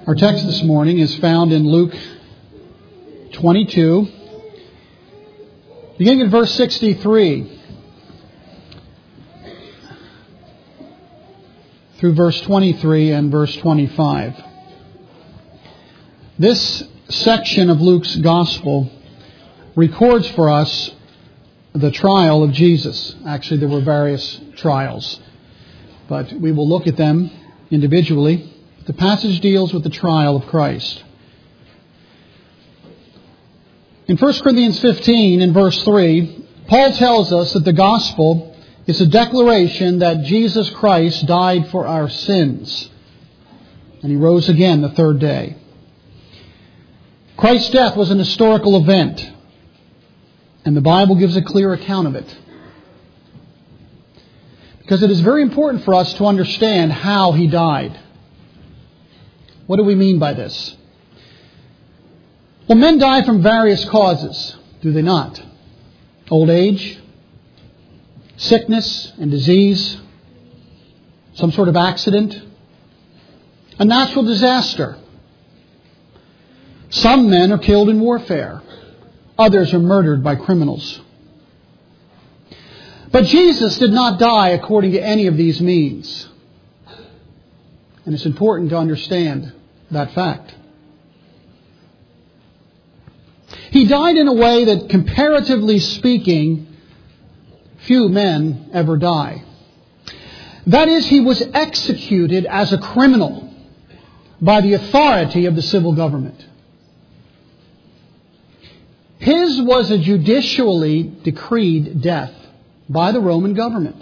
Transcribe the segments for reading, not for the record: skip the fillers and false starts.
Our text this morning is found in Luke 22, beginning in verse 63 through verse 23 and verse 25. This section of Luke's Gospel records for us the trial of Jesus. Actually, there were various trials, but we will look at them individually. The passage deals with the trial of Christ. In 1 Corinthians 15, in verse 3, Paul tells us that the gospel is a declaration that Jesus Christ died for our sins, and He rose again the third day. Christ's death was an historical event, and the Bible gives a clear account of it. Because it is very important for us to understand how He died. What do we mean by this? Well, men die from various causes, do they not? Old age, sickness and disease, some sort of accident, a natural disaster. Some men are killed in warfare. Others are murdered by criminals. But Jesus did not die according to any of these means. And it's important to understand that fact. He died in a way that, comparatively speaking, few men ever die. That is, He was executed as a criminal by the authority of the civil government. His was a judicially decreed death by the Roman government.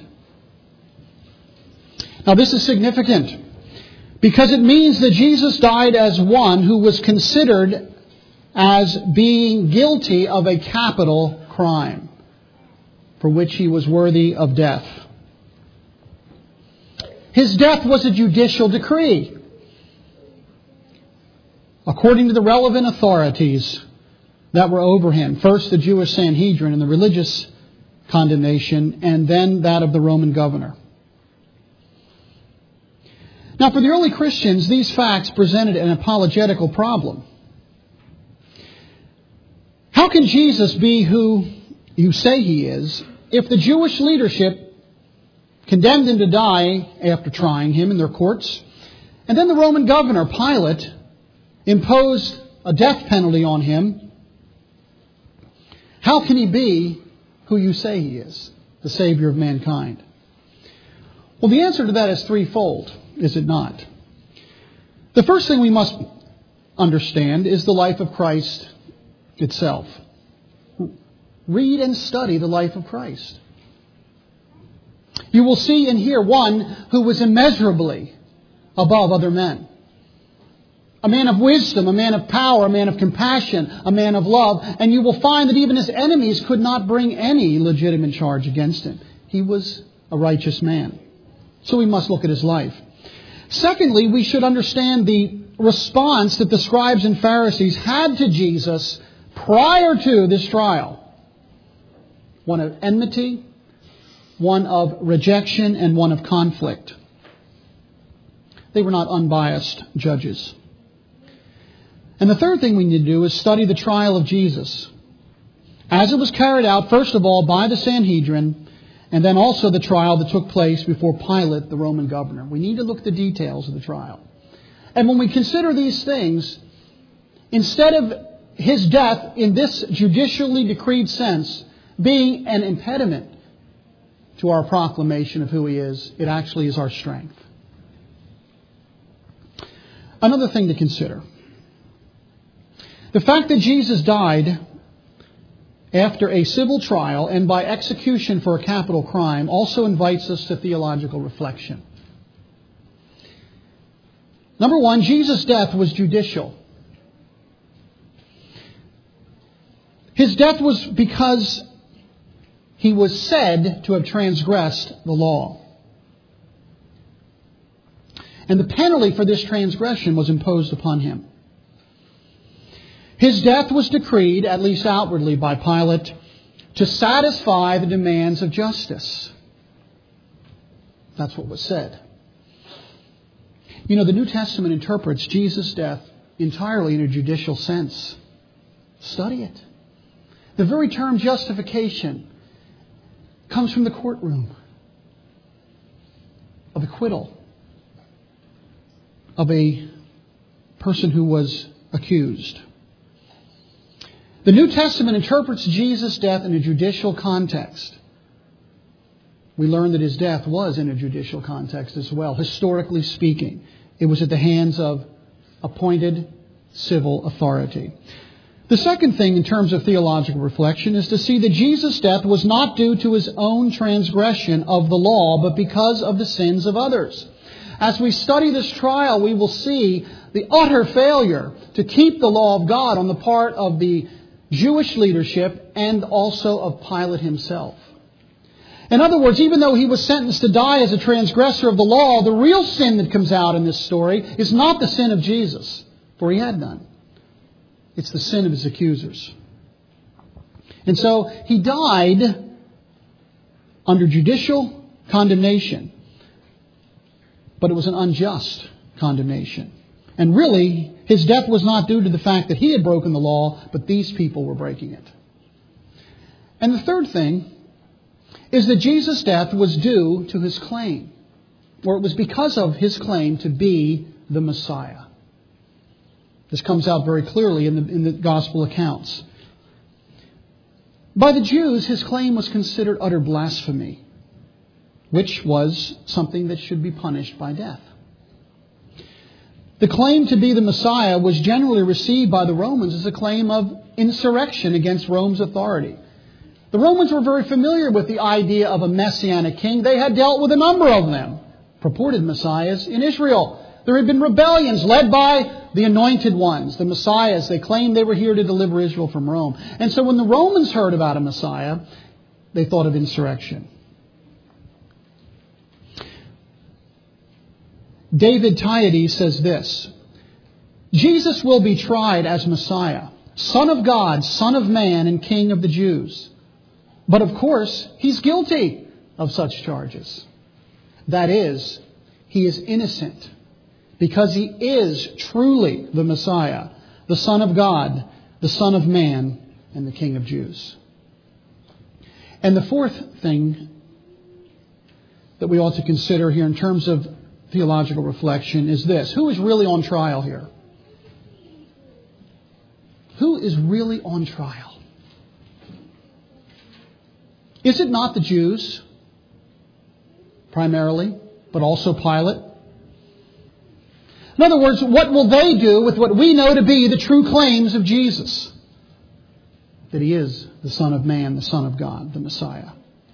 Now, this is significant because it means that Jesus died as one who was considered as being guilty of a capital crime for which He was worthy of death. His death was a judicial decree according to the relevant authorities that were over Him. First, the Jewish Sanhedrin and the religious condemnation, and then that of the Roman governor. Now, for the early Christians, these facts presented an apologetical problem. How can Jesus be who you say He is if the Jewish leadership condemned Him to die after trying Him in their courts, and then the Roman governor, Pilate, imposed a death penalty on Him? How can He be who you say He is, the Savior of mankind? Well, the answer to that is threefold, is it not? The first thing we must understand is the life of Christ itself. Read and study the life of Christ. You will see and hear one who was immeasurably above other men. A man of wisdom, a man of power, a man of compassion, a man of love. And you will find that even His enemies could not bring any legitimate charge against Him. He was a righteous man. So we must look at His life. Secondly, we should understand the response that the scribes and Pharisees had to Jesus prior to this trial. One of enmity, one of rejection, and one of conflict. They were not unbiased judges. And the third thing we need to do is study the trial of Jesus, as it was carried out, first of all, by the Sanhedrin, and then also the trial that took place before Pilate, the Roman governor. We need to look at the details of the trial. And when we consider these things, instead of His death in this judicially decreed sense being an impediment to our proclamation of who He is, it actually is our strength. Another thing to consider. The fact that Jesus died after a civil trial and by execution for a capital crime also invites us to theological reflection. Number one, Jesus' death was judicial. His death was because He was said to have transgressed the law. And the penalty for this transgression was imposed upon Him. His death was decreed, at least outwardly, by Pilate to satisfy the demands of justice. That's what was said. You know, the New Testament interprets Jesus' death entirely in a judicial sense. Study it. The very term justification comes from the courtroom of acquittal of a person who was accused. The New Testament interprets Jesus' death in a judicial context. We learn that his death was in a judicial context as well, historically speaking. It was at the hands of appointed civil authority. The second thing in terms of theological reflection is to see that Jesus' death was not due to his own transgression of the law, but because of the sins of others. As we study this trial, we will see the utter failure to keep the law of God on the part of the Jewish leadership and also of Pilate himself. In other words, even though he was sentenced to die as a transgressor of the law, the real sin that comes out in this story is not the sin of Jesus, for he had none. It's the sin of his accusers. And so he died under judicial condemnation, but it was an unjust condemnation. And really, his death was not due to the fact that he had broken the law, but these people were breaking it. And the third thing is that Jesus' death was due to his claim, or it was because of his claim to be the Messiah. This comes out very clearly in the gospel accounts. By the Jews, his claim was considered utter blasphemy, which was something that should be punished by death. The claim to be the Messiah was generally received by the Romans as a claim of insurrection against Rome's authority. The Romans were very familiar with the idea of a messianic king. They had dealt with a number of them, purported messiahs, in Israel. There had been rebellions led by the anointed ones, the messiahs. They claimed they were here to deliver Israel from Rome. And so when the Romans heard about a Messiah, they thought of insurrection. David Tyedes says this: Jesus will be tried as Messiah, Son of God, Son of Man, and King of the Jews. But of course, he's guilty of such charges. That is, he is innocent because he is truly the Messiah, the Son of God, the Son of Man, and the King of Jews. And the fourth thing that we ought to consider here in terms of theological reflection is this: who is really on trial here? Who is really on trial? Is it not the Jews, primarily, but also Pilate? In other words, what will they do with what we know to be the true claims of Jesus? That he is the Son of Man, the Son of God, the Messiah.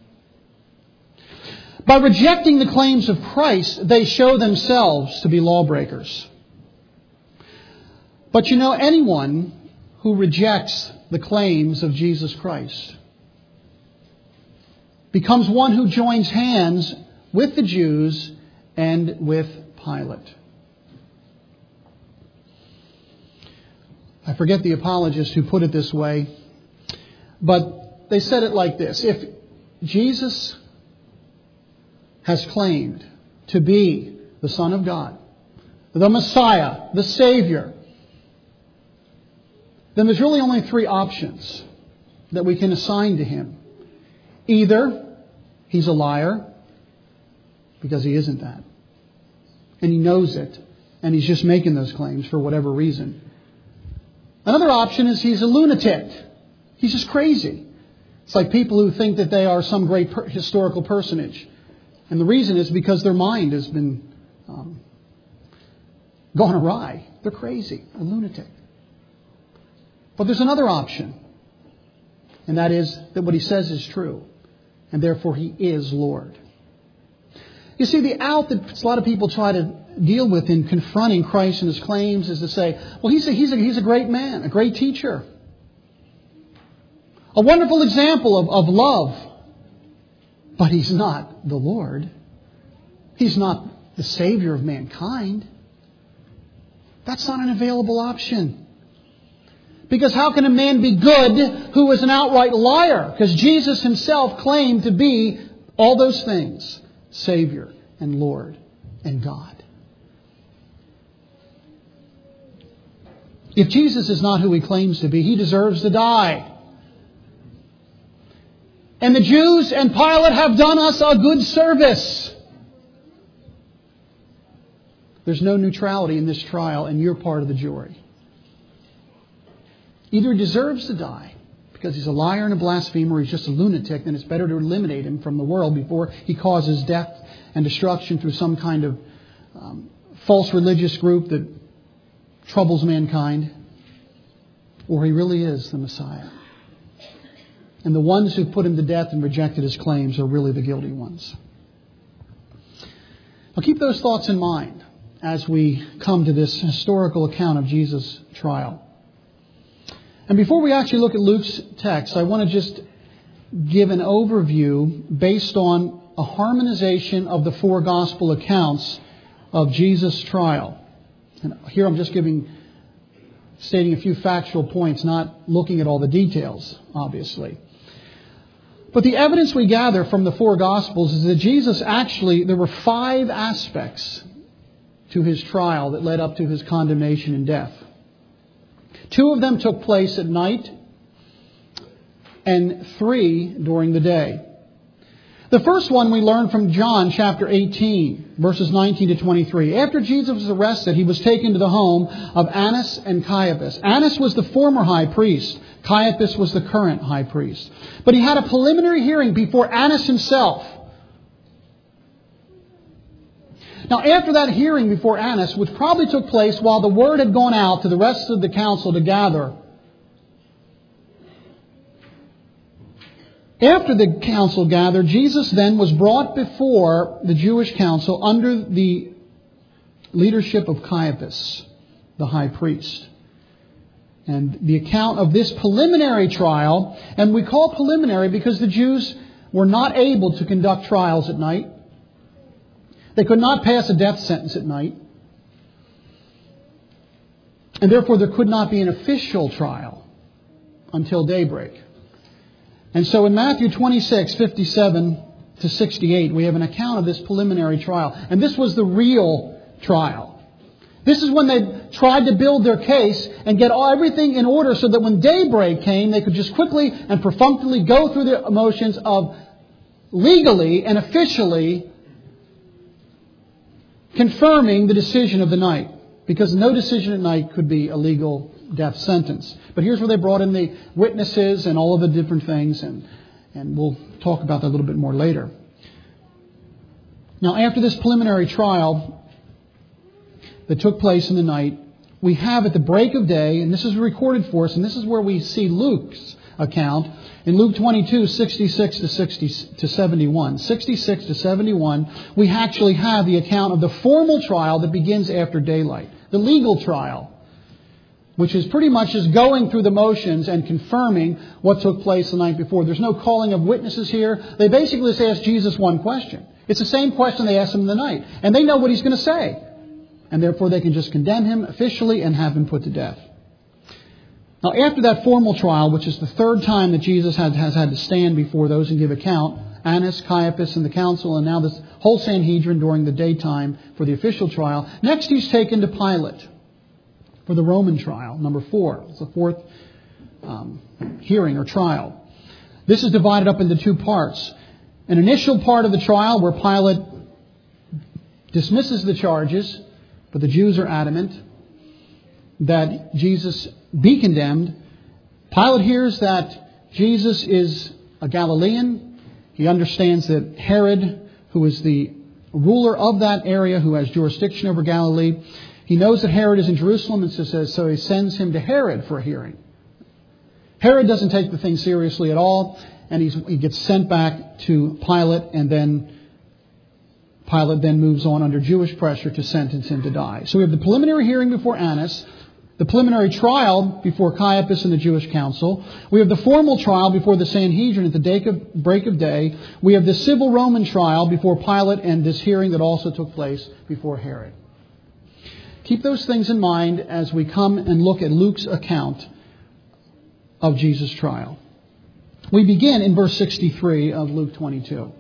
By rejecting the claims of Christ, they show themselves to be lawbreakers. But you know, anyone who rejects the claims of Jesus Christ becomes one who joins hands with the Jews and with Pilate. I forget the apologist who put it this way, but they said it like this: if Jesus has claimed to be the Son of God, the Messiah, the Savior, then there's really only three options that we can assign to him. Either he's a liar, because he isn't that, and he knows it, and he's just making those claims for whatever reason. Another option is he's a lunatic. He's just crazy. It's like people who think that they are some great historical personage. And the reason is because their mind has been gone awry. They're crazy, a lunatic. But there's another option, and that is that what he says is true, and therefore he is Lord. You see, the out that a lot of people try to deal with in confronting Christ and his claims is to say, well, he's a great man, a great teacher, a wonderful example of love. But he's not the Lord. He's not the Savior of mankind. That's not an available option. Because how can a man be good who is an outright liar? Because Jesus himself claimed to be all those things: Savior and Lord and God. If Jesus is not who he claims to be, he deserves to die. And the Jews and Pilate have done us a good service. There's no neutrality in this trial, and you're part of the jury. Either he deserves to die because he's a liar and a blasphemer, or he's just a lunatic, then it's better to eliminate him from the world before he causes death and destruction through some kind of false religious group that troubles mankind. Or he really is the Messiah. And the ones who put him to death and rejected his claims are really the guilty ones. Now keep those thoughts in mind as we come to this historical account of Jesus' trial. And before we actually look at Luke's text, I want to just give an overview based on a harmonization of the four gospel accounts of Jesus' trial. And here I'm just stating a few factual points, not looking at all the details, obviously. But the evidence we gather from the four Gospels is that Jesus there were 5 aspects to his trial that led up to his condemnation and death. 2 of them took place at night and 3 during the day. The first one we learn from John chapter 18, verses 19 to 23. After Jesus was arrested, he was taken to the home of Annas and Caiaphas. Annas was the former high priest. Caiaphas was the current high priest. But he had a preliminary hearing before Annas himself. Now, after that hearing before Annas, which probably took place while the word had gone out to the rest of the council to gather, after the council gathered, Jesus then was brought before the Jewish council under the leadership of Caiaphas, the high priest. And the account of this preliminary trial, and we call preliminary because the Jews were not able to conduct trials at night. They could not pass a death sentence at night. And therefore there could not be an official trial until daybreak. And so in Matthew 26, 57 to 68, we have an account of this preliminary trial. And this was the real trial. This is when they tried to build their case and get everything in order so that when daybreak came, they could just quickly and perfunctorily go through the motions of legally and officially confirming the decision of the night. Because no decision at night could be a legal death sentence. But here's where they brought in the witnesses and all of the different things. And we'll talk about that a little bit more later. Now, after this preliminary trial that took place in the night, we have at the break of day, and this is recorded for us, and this is where we see Luke's account, in Luke 22, 66 to 71. 66 to 71, we actually have the account of the formal trial that begins after daylight. The legal trial, which is pretty much just going through the motions and confirming what took place the night before. There's no calling of witnesses here. They basically just ask Jesus one question. It's the same question they asked him in the night. And they know what he's going to say. And therefore they can just condemn him officially and have him put to death. Now, after that formal trial, which is the third time that Jesus has had to stand before those and give account, Annas, Caiaphas, and the council, and now this whole Sanhedrin during the daytime for the official trial, next he's taken to Pilate for the Roman trial, number 4. It's the fourth hearing or trial. This is divided up into 2 parts. An initial part of the trial where Pilate dismisses the charges, but the Jews are adamant that Jesus be condemned. Pilate hears that Jesus is a Galilean. He understands that Herod, who is the ruler of that area, who has jurisdiction over Galilee, he knows that Herod is in Jerusalem, and so he sends him to Herod for a hearing. Herod doesn't take the thing seriously at all, and he gets sent back to Pilate, and then Pilate then moves on under Jewish pressure to sentence him to die. So we have the preliminary hearing before Annas, the preliminary trial before Caiaphas and the Jewish council. We have the formal trial before the Sanhedrin at the break of day. We have the civil Roman trial before Pilate and this hearing that also took place before Herod. Keep those things in mind as we come and look at Luke's account of Jesus' trial. We begin in verse 63 of Luke 22.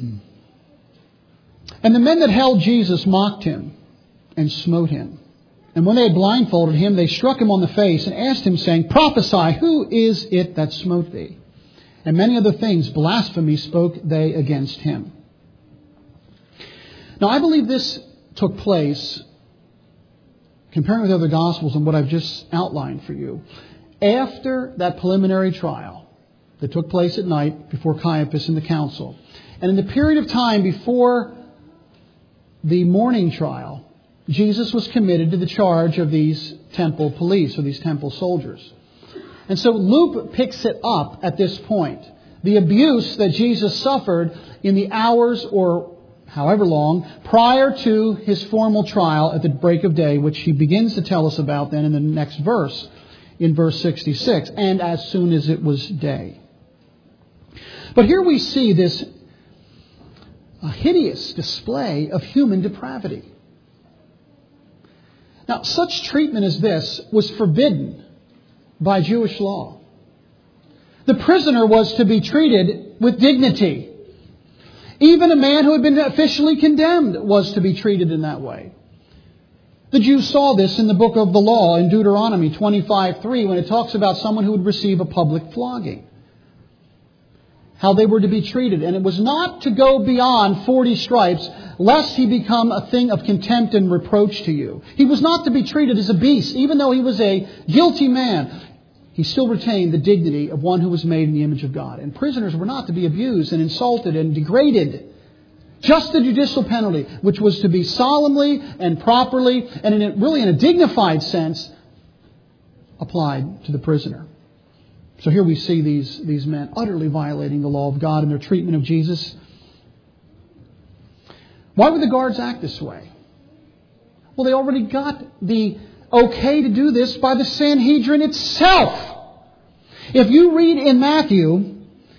And the men that held Jesus mocked him and smote him. And when they had blindfolded him, they struck him on the face and asked him, saying, Prophesy, who is it that smote thee? And many other things, blasphemy, spoke they against him. Now, I believe this took place, comparing with other Gospels and what I've just outlined for you, after that preliminary trial that took place at night before Caiaphas and the council. And in the period of time before the morning trial, Jesus was committed to the charge of these temple police or these temple soldiers. And so Luke picks it up at this point. The abuse that Jesus suffered in the hours or however long prior to his formal trial at the break of day, which he begins to tell us about then in the next verse, in verse 66, and as soon as it was day. But here we see this hideous display of human depravity. Now, such treatment as this was forbidden by Jewish law. The prisoner was to be treated with dignity. Even a man who had been officially condemned was to be treated in that way. The Jews saw this in the book of the law in Deuteronomy 25:3 when it talks about someone who would receive a public flogging. How they were to be treated. And it was not to go beyond 40 stripes lest he become a thing of contempt and reproach to you. He was not to be treated as a beast. Even though he was a guilty man, he still retained the dignity of one who was made in the image of God. And prisoners were not to be abused and insulted and degraded. Just the judicial penalty, which was to be solemnly and properly and in a dignified sense applied to the prisoner. So here we see these men utterly violating the law of God in their treatment of Jesus. Why would the guards act this way? Well, they already got the okay to do this by the Sanhedrin itself. If you read in Matthew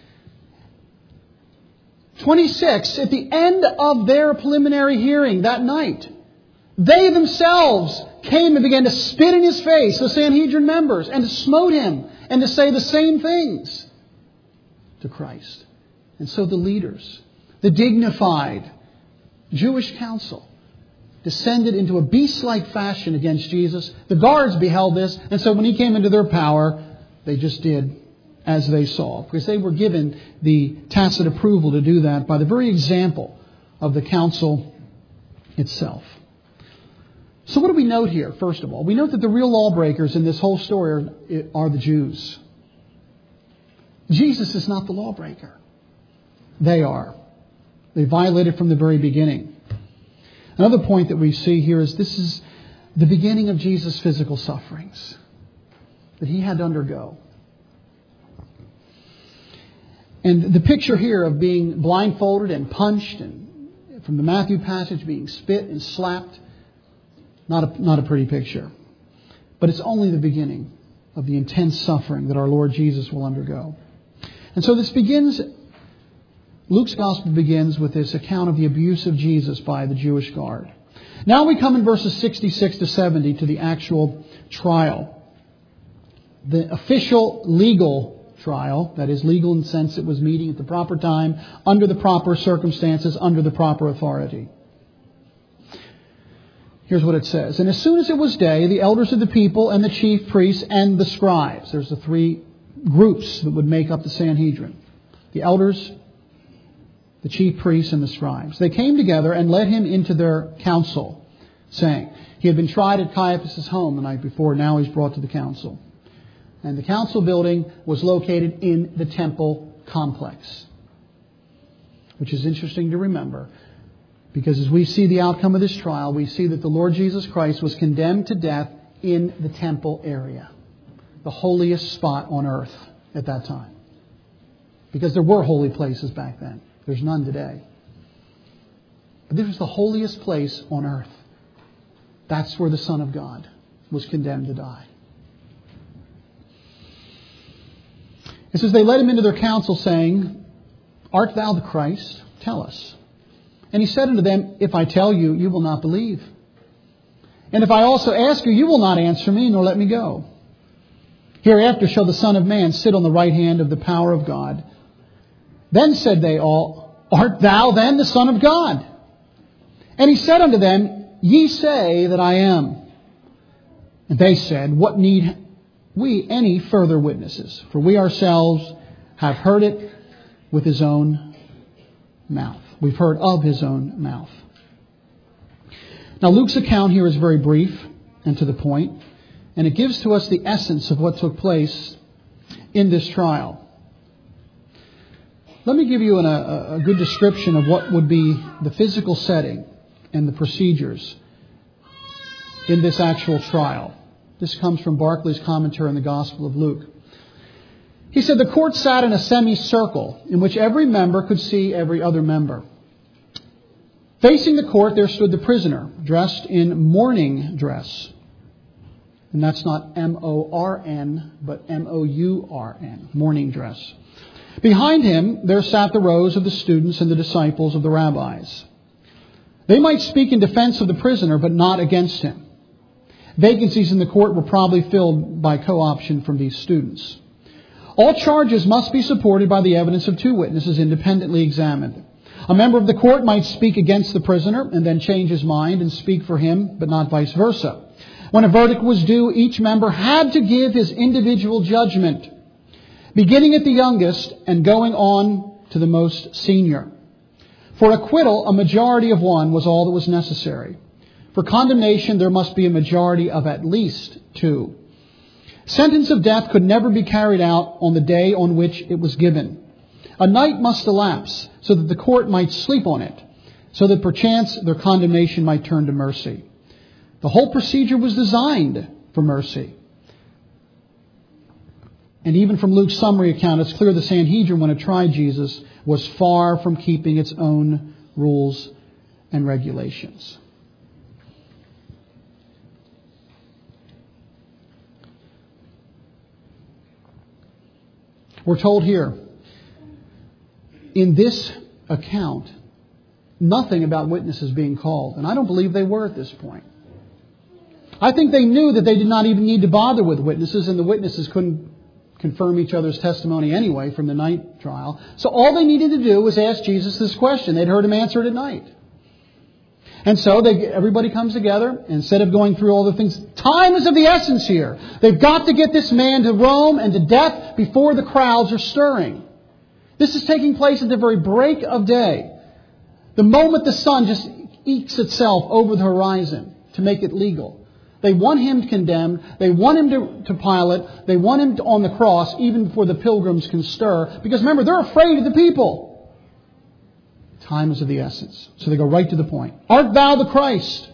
26, at the end of their preliminary hearing that night, they themselves came and began to spit in his face, the Sanhedrin members, and to smote him and to say the same things to Christ. And so the leaders, the dignified Jewish council, descended into a beast-like fashion against Jesus. The guards beheld this, and so when he came into their power, they just did as they saw, because they were given the tacit approval to do that by the very example of the council itself. So what do we note here, first of all? We note that the real lawbreakers in this whole story are the Jews. Jesus is not the lawbreaker. They are. They violated from the very beginning. Another point that we see here is this is the beginning of Jesus' physical sufferings that he had to undergo. And the picture here of being blindfolded and punched, and from the Matthew passage being spit and slapped, not a pretty picture. But it's only the beginning of the intense suffering that our Lord Jesus will undergo. And so Luke's Gospel begins with this account of the abuse of Jesus by the Jewish guard. Now we come in verses 66 to 70 to the actual trial. The official legal trial, that is legal in the sense it was meeting at the proper time, under the proper circumstances, under the proper authority. Here's what it says. And as soon as it was day, the elders of the people and the chief priests and the scribes, there's the three groups that would make up the Sanhedrin. The elders, the chief priests, and the scribes. They came together and led him into their council, saying, he had been tried at Caiaphas' home the night before, now he's brought to the council. And the council building was located in the temple complex, which is interesting to remember. Because as we see the outcome of this trial, we see that the Lord Jesus Christ was condemned to death in the temple area. The holiest spot on earth at that time. Because there were holy places back then. There's none today. But this was the holiest place on earth. That's where the Son of God was condemned to die. It says, they led him into their council, saying, Art thou the Christ? Tell us. And he said unto them, If I tell you, you will not believe. And if I also ask you, you will not answer me, nor let me go. Hereafter shall the Son of Man sit on the right hand of the power of God. Then said they all, Art thou then the Son of God? And he said unto them, Ye say that I am. And they said, "What need we any further witnesses? For we ourselves have heard it with his own mouth." We've heard of his own mouth. Now, Luke's account here is very brief and to the point, and it gives to us the essence of what took place in this trial. Let me give you a good description of what would be the physical setting and the procedures in this actual trial. This comes from Barclay's commentary on the Gospel of Luke. He said, "The court sat in a semicircle in which every member could see every other member. Facing the court there stood the prisoner, dressed in mourning dress." And that's not M-O-R-N, but M-O-U-R-N, mourning dress. "Behind him there sat the rows of the students and the disciples of the rabbis. They might speak in defense of the prisoner, but not against him. Vacancies in the court were probably filled by co-option from these students. All charges must be supported by the evidence of two witnesses independently examined. A member of the court might speak against the prisoner and then change his mind and speak for him, but not vice versa. When a verdict was due, each member had to give his individual judgment, beginning at the youngest and going on to the most senior. For acquittal, a majority of one was all that was necessary. For condemnation, there must be a majority of at least two. Sentence of death could never be carried out on the day on which it was given. A night must elapse so that the court might sleep on it, so that perchance their condemnation might turn to mercy. The whole procedure was designed for mercy." And even from Luke's summary account, it's clear the Sanhedrin, when it tried Jesus, was far from keeping its own rules and regulations. We're told here, in this account, nothing about witnesses being called. And I don't believe they were at this point. I think they knew that they did not even need to bother with witnesses, and the witnesses couldn't confirm each other's testimony anyway from the night trial. So all they needed to do was ask Jesus this question. They'd heard him answer it at night. And so everybody comes together, and instead of going through all the things, time is of the essence here. They've got to get this man to Rome and to death before the crowds are stirring. This is taking place at the very break of day. The moment the sun just ekes itself over the horizon to make it legal. They want him condemned. They want him to Pilate. They want him on the cross even before the pilgrims can stir. Because remember, they're afraid of the people. Time is of the essence. So they go right to the point. Art thou the Christ?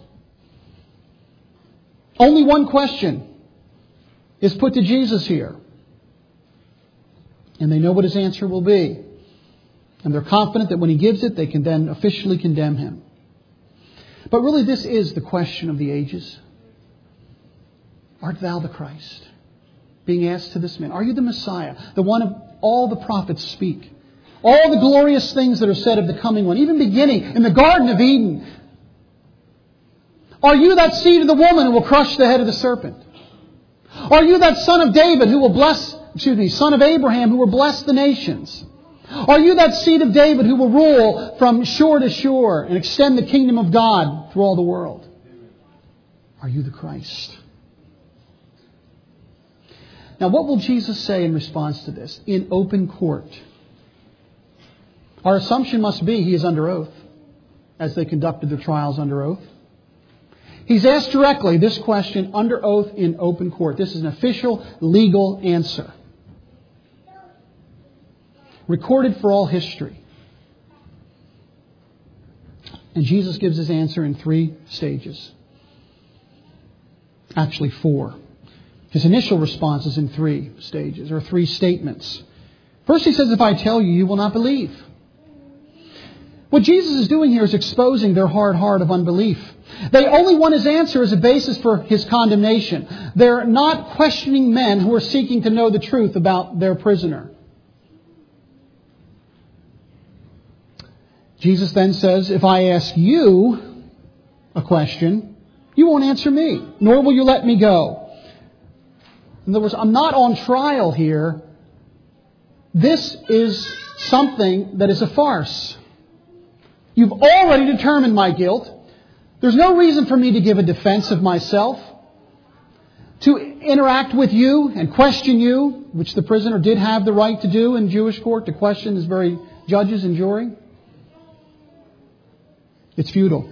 Only one question is put to Jesus here. And they know what his answer will be. And they're confident that when he gives it, they can then officially condemn him. But really, this is the question of the ages. Art thou the Christ? Being asked to this man. Are you the Messiah? The one of all the prophets speak. All the glorious things that are said of the coming one, even beginning in the Garden of Eden. Are you that seed of the woman who will crush the head of the serpent? Are you that son of David who will son of Abraham who will bless the nations? Are you that seed of David who will rule from shore to shore and extend the kingdom of God through all the world? Are you the Christ? Now, what will Jesus say in response to this? In open court. Our assumption must be he is under oath, as they conducted their trials under oath. He's asked directly this question under oath in open court. This is an official, legal answer. Recorded for all history. And Jesus gives his answer in 3 stages. Actually 4. His initial response is in 3 stages, or 3 statements. First he says, if I tell you, you will not believe. What Jesus is doing here is exposing their hard heart of unbelief. They only want his answer as a basis for his condemnation. They're not questioning men who are seeking to know the truth about their prisoner. Jesus then says, if I ask you a question, you won't answer me, nor will you let me go. In other words, I'm not on trial here. This is something that is a farce. You've already determined my guilt. There's no reason for me to give a defense of myself. to interact with you and question you, which the prisoner did have the right to do in Jewish court, to question his very judges and jury. It's futile.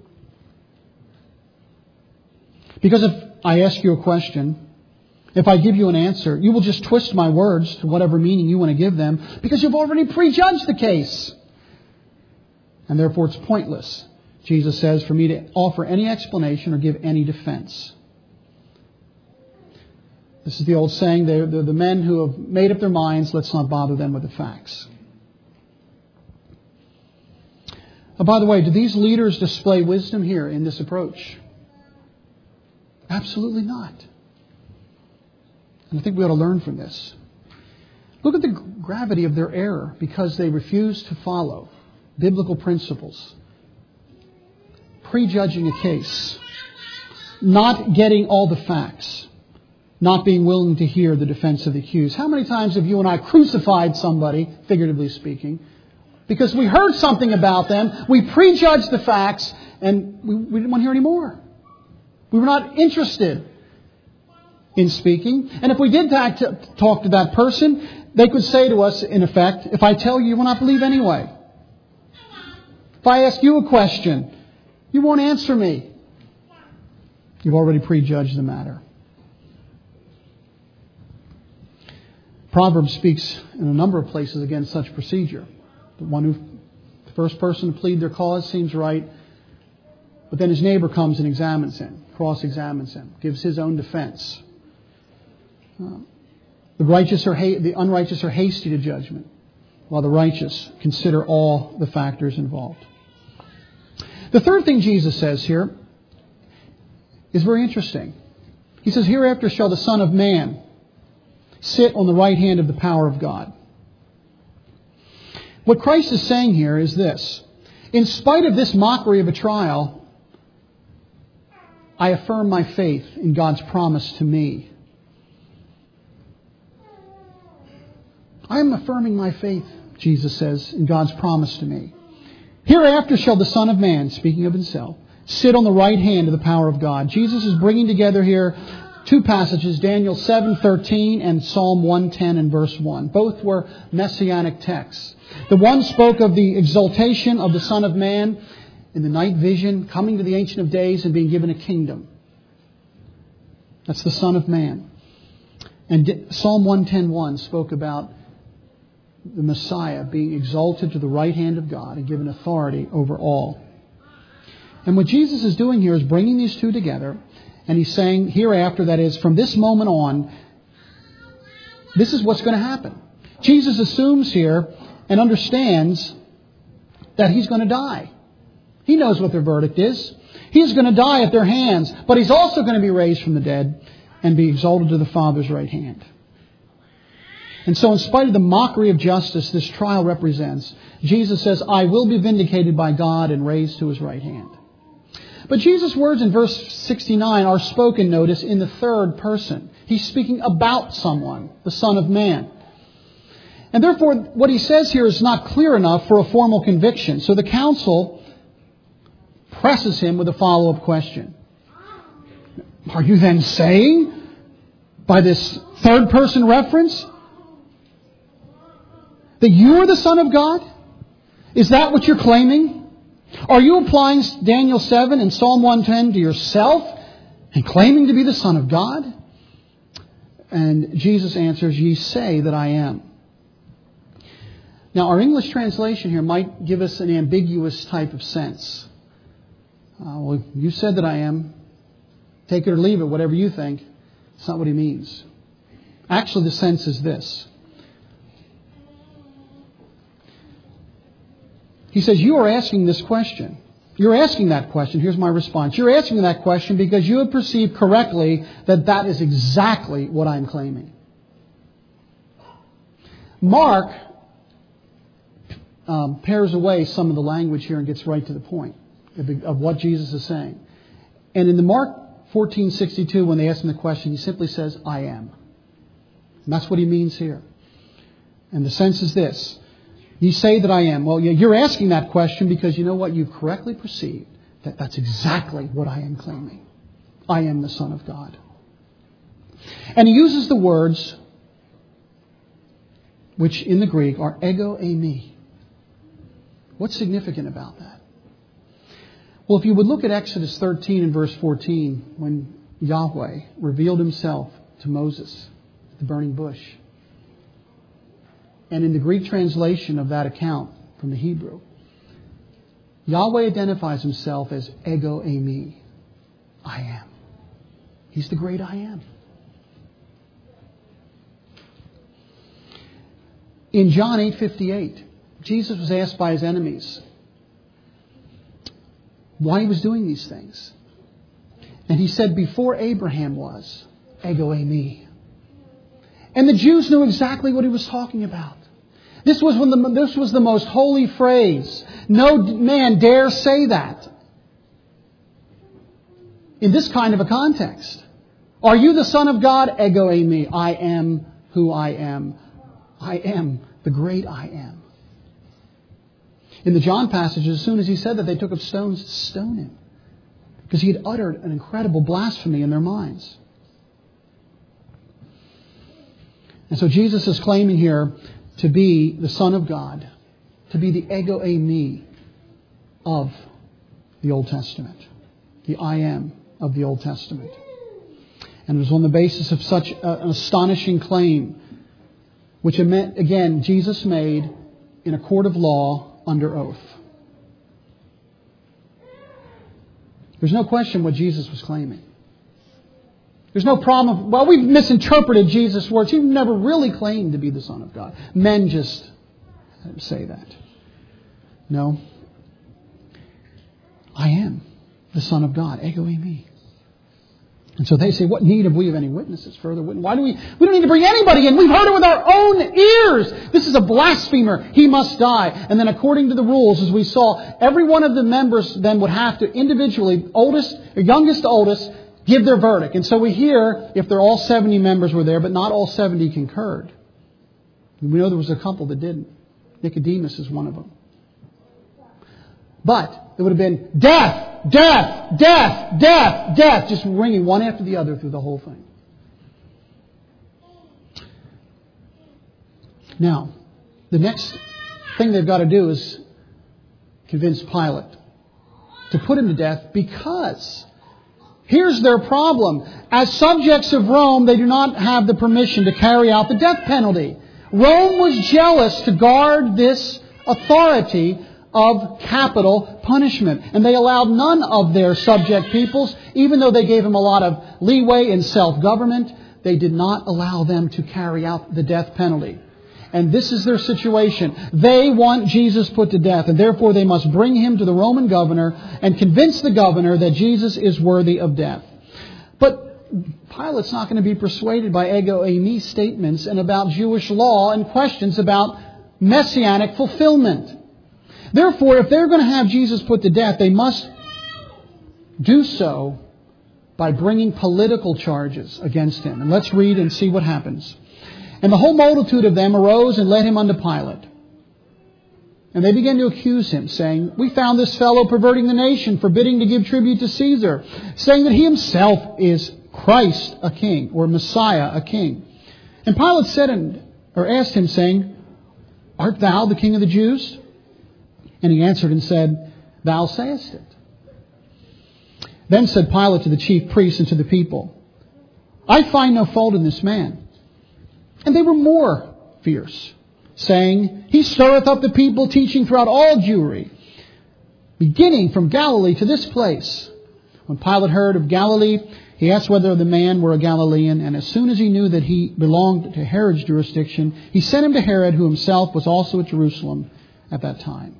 Because if I ask you a question, if I give you an answer, you will just twist my words to whatever meaning you want to give them, because you've already prejudged the case. And therefore it's pointless, Jesus says, for me to offer any explanation or give any defense. This is the old saying, they're the men who have made up their minds, let's not bother them with the facts. Oh, by the way, do these leaders display wisdom here in this approach? Absolutely not. And I think we ought to learn from this. Look at the gravity of their error because they refuse to follow biblical principles. Prejudging a case. Not getting all the facts. Not being willing to hear the defense of the accused. How many times have you and I crucified somebody, figuratively speaking, because we heard something about them, we prejudged the facts, and we didn't want to hear any more. We were not interested in speaking. And if we did talk to that person, they could say to us, in effect, if I tell you, you will not believe anyway. If I ask you a question, you won't answer me. You've already prejudged the matter. Proverbs speaks in a number of places against such procedure. The first person to plead their cause seems right, but then his neighbor comes and examines him, cross-examines him, gives his own defense. The unrighteous are hasty to judgment, while the righteous consider all the factors involved. The third thing Jesus says here is very interesting. He says, hereafter shall the Son of Man sit on the right hand of the power of God. What Christ is saying here is this. In spite of this mockery of a trial, I affirm my faith in God's promise to me. I am affirming my faith, Jesus says, in God's promise to me. Hereafter shall the Son of Man, speaking of himself, sit on the right hand of the power of God. Jesus is bringing together here two passages, Daniel 7:13 and Psalm 110 and verse 1. Both were messianic texts. The one spoke of the exaltation of the Son of Man in the night vision, coming to the Ancient of Days and being given a kingdom. That's the Son of Man. And Psalm 110:1 spoke about the Messiah being exalted to the right hand of God and given authority over all. And what Jesus is doing here is bringing these two together, and he's saying hereafter, that is, from this moment on, this is what's going to happen. Jesus assumes here and understands that he's going to die. He knows what their verdict is. He's going to die at their hands, but he's also going to be raised from the dead and be exalted to the Father's right hand. And so in spite of the mockery of justice this trial represents, Jesus says, I will be vindicated by God and raised to his right hand. But Jesus' words in verse 69 are spoken, notice, in the third person. He's speaking about someone, the Son of Man. And therefore, what he says here is not clear enough for a formal conviction. So the council presses him with a follow-up question. Are you then saying, by this third person reference, that you are the Son of God? Is that what you're claiming? Are you applying Daniel 7 and Psalm 110 to yourself and claiming to be the Son of God? And Jesus answers, ye say that I am. Now, our English translation here might give us an ambiguous type of sense. Well, you said that I am. Take it or leave it, whatever you think. It's not what he means. Actually, the sense is this. He says, you are asking this question. You're asking that question. Here's my response. You're asking that question because you have perceived correctly that that is exactly what I'm claiming. Mark pares away some of the language here and gets right to the point of what Jesus is saying. And in the Mark 14:62, when they ask him the question, he simply says, I am. And that's what he means here. And the sense is this. You say that I am. Well, you're asking that question because you know what? You've correctly perceived that that's exactly what I am claiming. I am the Son of God. And he uses the words, which in the Greek are ego eimi. What's significant about that? Well, if you would look at Exodus 13 and verse 14, when Yahweh revealed himself to Moses at the burning bush. And in the Greek translation of that account from the Hebrew, Yahweh identifies himself as ego eimi. I am. He's the great I am. In John 8:58, Jesus was asked by his enemies why he was doing these things. And he said, before Abraham was, ego eimi. And the Jews knew exactly what he was talking about. This was the most holy phrase. No man dare say that in this kind of a context. Are you the Son of God? Ego eimi. I am who I am. I am the great I am. In the John passage, as soon as he said that, they took up stones to stone him, because he had uttered an incredible blasphemy in their minds. And so Jesus is claiming here to be the Son of God, to be the ego eimi of the Old Testament, the I am of the Old Testament. And it was on the basis of such an astonishing claim, which again Jesus made in a court of law under oath. There's no question what Jesus was claiming. There's no problem. Well, we've misinterpreted Jesus' words. He never really claimed to be the Son of God. Men just say that. No. I am the Son of God. Ego eimi. And so they say, what need have we of any witnesses? Further witness? Why do we don't need to bring anybody in. We've heard it with our own ears. This is a blasphemer. He must die. And then according to the rules, as we saw, every one of the members then would have to individually, youngest to oldest, give their verdict. And so we hear, if they're all 70 members were there, but not all 70 concurred. We know there was a couple that didn't. Nicodemus is one of them. But it would have been death, death, death, death, death, just ringing one after the other through the whole thing. Now, the next thing they've got to do is convince Pilate to put him to death, because here's their problem. As subjects of Rome, they do not have the permission to carry out the death penalty. Rome was jealous to guard this authority of capital punishment. And they allowed none of their subject peoples, even though they gave them a lot of leeway in self-government, they did not allow them to carry out the death penalty. And this is their situation. They want Jesus put to death, and therefore they must bring him to the Roman governor and convince the governor that Jesus is worthy of death. But Pilate's not going to be persuaded by ego eimi statements and about Jewish law and questions about messianic fulfillment. Therefore, if they're going to have Jesus put to death, they must do so by bringing political charges against him. And let's read and see what happens. And the whole multitude of them arose and led him unto Pilate. And they began to accuse him, saying, we found this fellow perverting the nation, forbidding to give tribute to Caesar, saying that he himself is Christ a king, or Messiah a king. And Pilate asked him, saying, art thou the king of the Jews? And he answered and said, thou sayest it. Then said Pilate to the chief priests and to the people, I find no fault in this man. And they were more fierce, saying, he stirreth up the people, teaching throughout all Jewry, beginning from Galilee to this place. When Pilate heard of Galilee, he asked whether the man were a Galilean, and as soon as he knew that he belonged to Herod's jurisdiction, he sent him to Herod, who himself was also at Jerusalem at that time.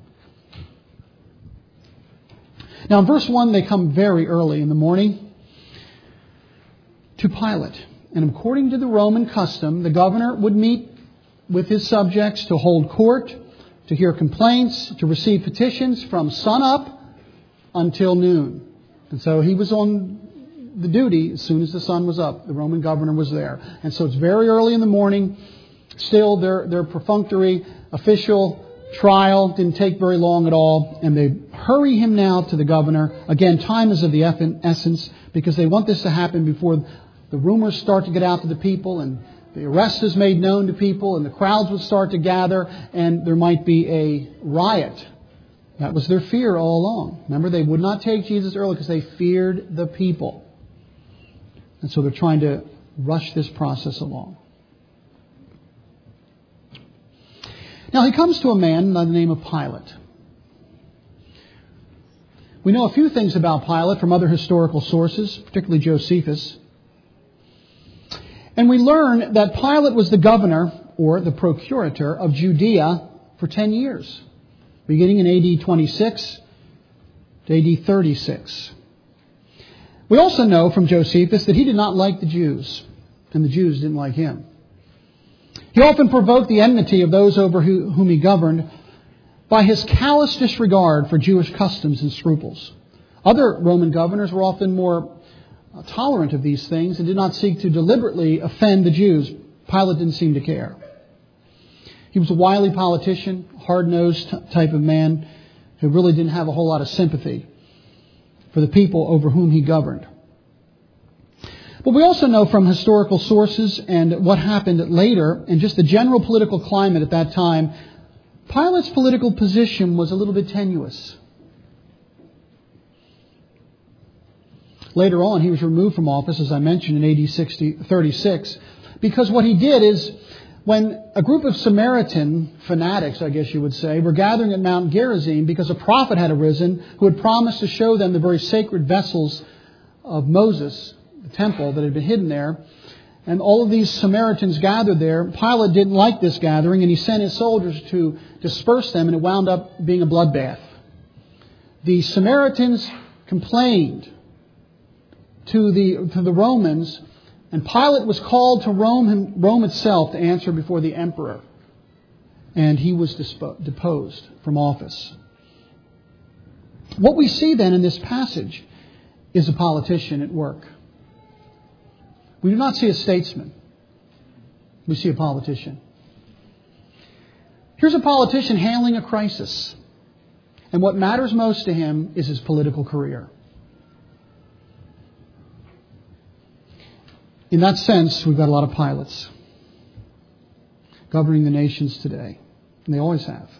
Now in verse 1, they come very early in the morning to Pilate. And according to the Roman custom, the governor would meet with his subjects to hold court, to hear complaints, to receive petitions from sunup until noon. And so he was on the duty as soon as the sun was up. The Roman governor was there. And so it's very early in the morning. Still, their perfunctory official trial didn't take very long at all. And they hurry him now to the governor. Again, time is of the essence, because they want this to happen before the rumors start to get out to the people, and the arrest is made known to people, and the crowds would start to gather, and there might be a riot. That was their fear all along. Remember, they would not take Jesus early because they feared the people. And so they're trying to rush this process along. Now he comes to a man by the name of Pilate. We know a few things about Pilate from other historical sources, particularly Josephus. And we learn that Pilate was the governor, or the procurator, of Judea for 10 years, beginning in AD 26 to AD 36. We also know from Josephus that he did not like the Jews, and the Jews didn't like him. He often provoked the enmity of those over whom he governed by his callous disregard for Jewish customs and scruples. Other Roman governors were often more tolerant of these things and did not seek to deliberately offend the Jews. Pilate didn't seem to care. He was a wily politician, hard-nosed type of man who really didn't have a whole lot of sympathy for the people over whom he governed. But we also know from historical sources and what happened later and just the general political climate at that time, Pilate's political position was a little bit tenuous. Later on, he was removed from office, as I mentioned, in AD 36, because what he did is, when a group of Samaritan fanatics, I guess you would say, were gathering at Mount Gerizim because a prophet had arisen who had promised to show them the very sacred vessels of Moses, the temple that had been hidden there, and all of these Samaritans gathered there. Pilate didn't like this gathering, and he sent his soldiers to disperse them, and it wound up being a bloodbath. The Samaritans complained to the Romans, and Pilate was called to Rome itself to answer before the emperor. And he was deposed from office. What we see then in this passage is a politician at work. We do not see a statesman. We see a politician. Here's a politician handling a crisis. And what matters most to him is his political career. In that sense, we've got a lot of Pilates governing the nations today. And they always have.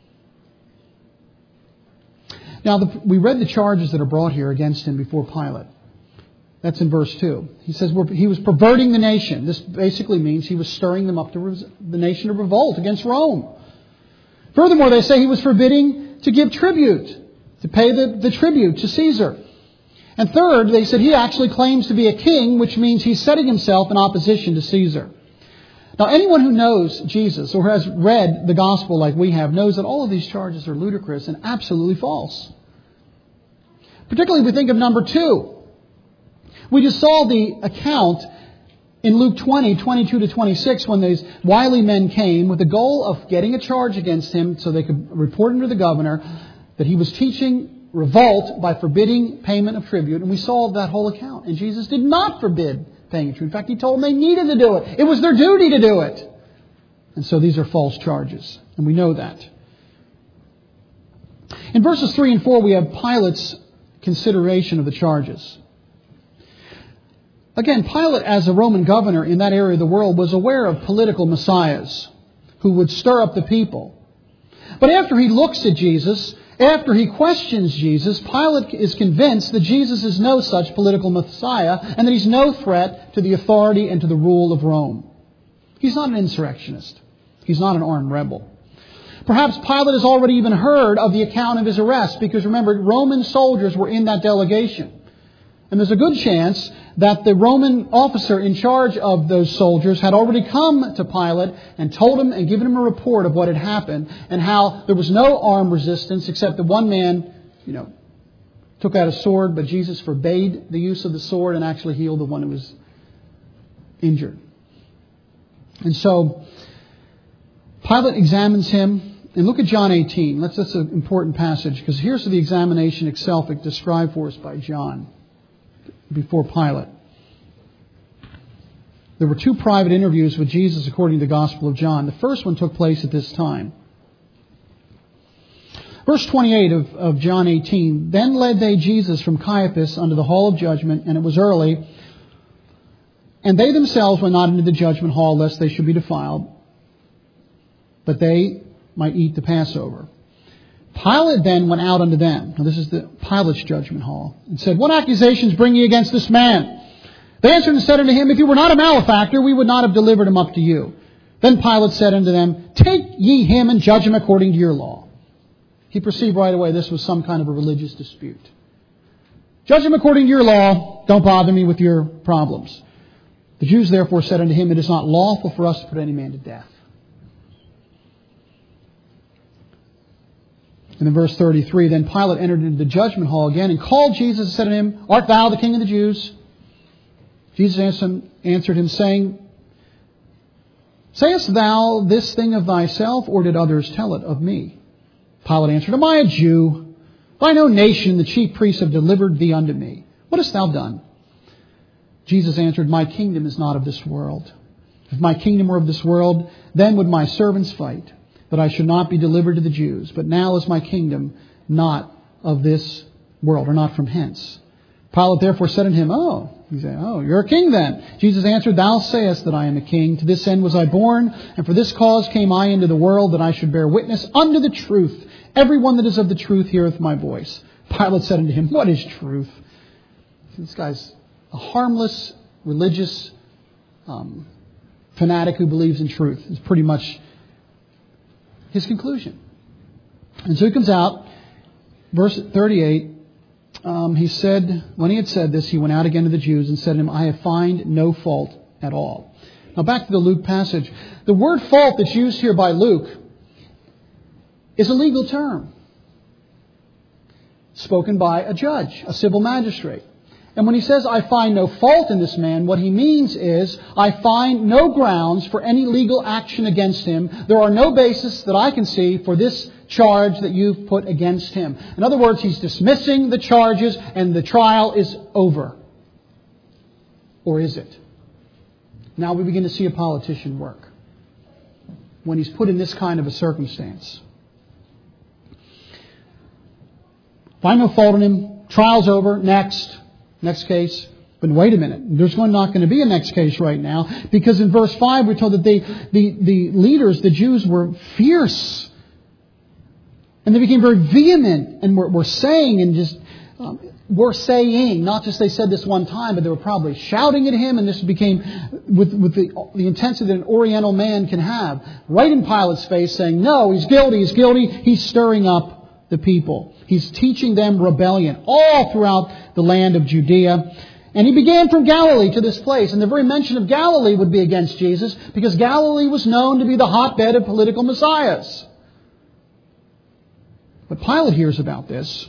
Now, we read the charges that are brought here against him before Pilate. That's in verse 2. He says he was perverting the nation. This basically means he was stirring them up to the nation to revolt against Rome. Furthermore, they say he was forbidding to give tribute, to pay the tribute to Caesar. And third, they said he actually claims to be a king, which means he's setting himself in opposition to Caesar. Now, anyone who knows Jesus or has read the gospel like we have knows that all of these charges are ludicrous and absolutely false. Particularly if we think of number 2. We just saw the account in Luke 20, 22 to 26, when these wily men came with the goal of getting a charge against him so they could report him to the governor that he was teaching revolt by forbidding payment of tribute. And we saw that whole account. And Jesus did not forbid paying tribute. In fact, he told them they needed to do it. It was their duty to do it. And so these are false charges. And we know that. In verses 3 and 4, we have Pilate's consideration of the charges. Again, Pilate, as a Roman governor in that area of the world, was aware of political messiahs who would stir up the people. But after he looks at Jesus, after he questions Jesus, Pilate is convinced that Jesus is no such political messiah and that he's no threat to the authority and to the rule of Rome. He's not an insurrectionist. He's not an armed rebel. Perhaps Pilate has already even heard of the account of his arrest because, remember, Roman soldiers were in that delegation. And there's a good chance that the Roman officer in charge of those soldiers had already come to Pilate and told him and given him a report of what had happened and how there was no armed resistance except that one man, took out a sword, but Jesus forbade the use of the sword and actually healed the one who was injured. And so Pilate examines him. And look at John 18. That's an important passage because here's the examination itself described for us by John before Pilate. There were 2 private interviews with Jesus according to the Gospel of John. The first one took place at this time. Verse 28 of John 18. Then led they Jesus from Caiaphas unto the hall of judgment, and it was early. And they themselves went not into the judgment hall, lest they should be defiled, but they might eat the Passover. Pilate then went out unto them. Now this is the Pilate's judgment hall. And said, What accusations bring ye against this man? They answered and said unto him, If he were not a malefactor, we would not have delivered him up to you. Then Pilate said unto them, Take ye him and judge him according to your law. He perceived right away this was some kind of a religious dispute. Judge him according to your law. Don't bother me with your problems. The Jews therefore said unto him, It is not lawful for us to put any man to death. And in verse 33, Then Pilate entered into the judgment hall again and called Jesus and said unto him, Art thou the king of the Jews? Jesus answered him, saying, Sayest thou this thing of thyself, or did others tell it of me? Pilate answered, Am I a Jew? Thine own nation, the chief priests have delivered thee unto me. What hast thou done? Jesus answered, My kingdom is not of this world. If my kingdom were of this world, then would my servants fight, that I should not be delivered to the Jews. But now is my kingdom not of this world, or not from hence. Pilate therefore said unto him, you're a king then. Jesus answered, Thou sayest that I am a king. To this end was I born, and for this cause came I into the world, that I should bear witness unto the truth. Everyone that is of the truth heareth my voice. Pilate said unto him, What is truth? This guy's a harmless, religious fanatic who believes in truth. It's pretty much his conclusion. And so he comes out, verse 38, he said, when he had said this, he went out again to the Jews and said to them, I have found no fault at all. Now back to the Luke passage. The word fault that's used here by Luke is a legal term spoken by a judge, a civil magistrate. And when he says, I find no fault in this man, what he means is, I find no grounds for any legal action against him. There are no basis that I can see for this charge that you've put against him. In other words, he's dismissing the charges and the trial is over. Or is it? Now we begin to see a politician work when he's put in this kind of a circumstance. Find no fault in him. Trial's over. Next case. But wait a minute. There's not going to be a next case right now. Because in verse 5 we're told that the leaders, the Jews, were fierce. And they became very vehement. And were saying and just... were saying, not just they said this one time, but they were probably shouting at him. And this became, with the intensity that an Oriental man can have, right in Pilate's face saying, no, he's guilty, he's guilty. He's stirring up the people. He's teaching them rebellion all throughout the land of Judea. And he began from Galilee to this place. And the very mention of Galilee would be against Jesus, because Galilee was known to be the hotbed of political messiahs. But Pilate hears about this.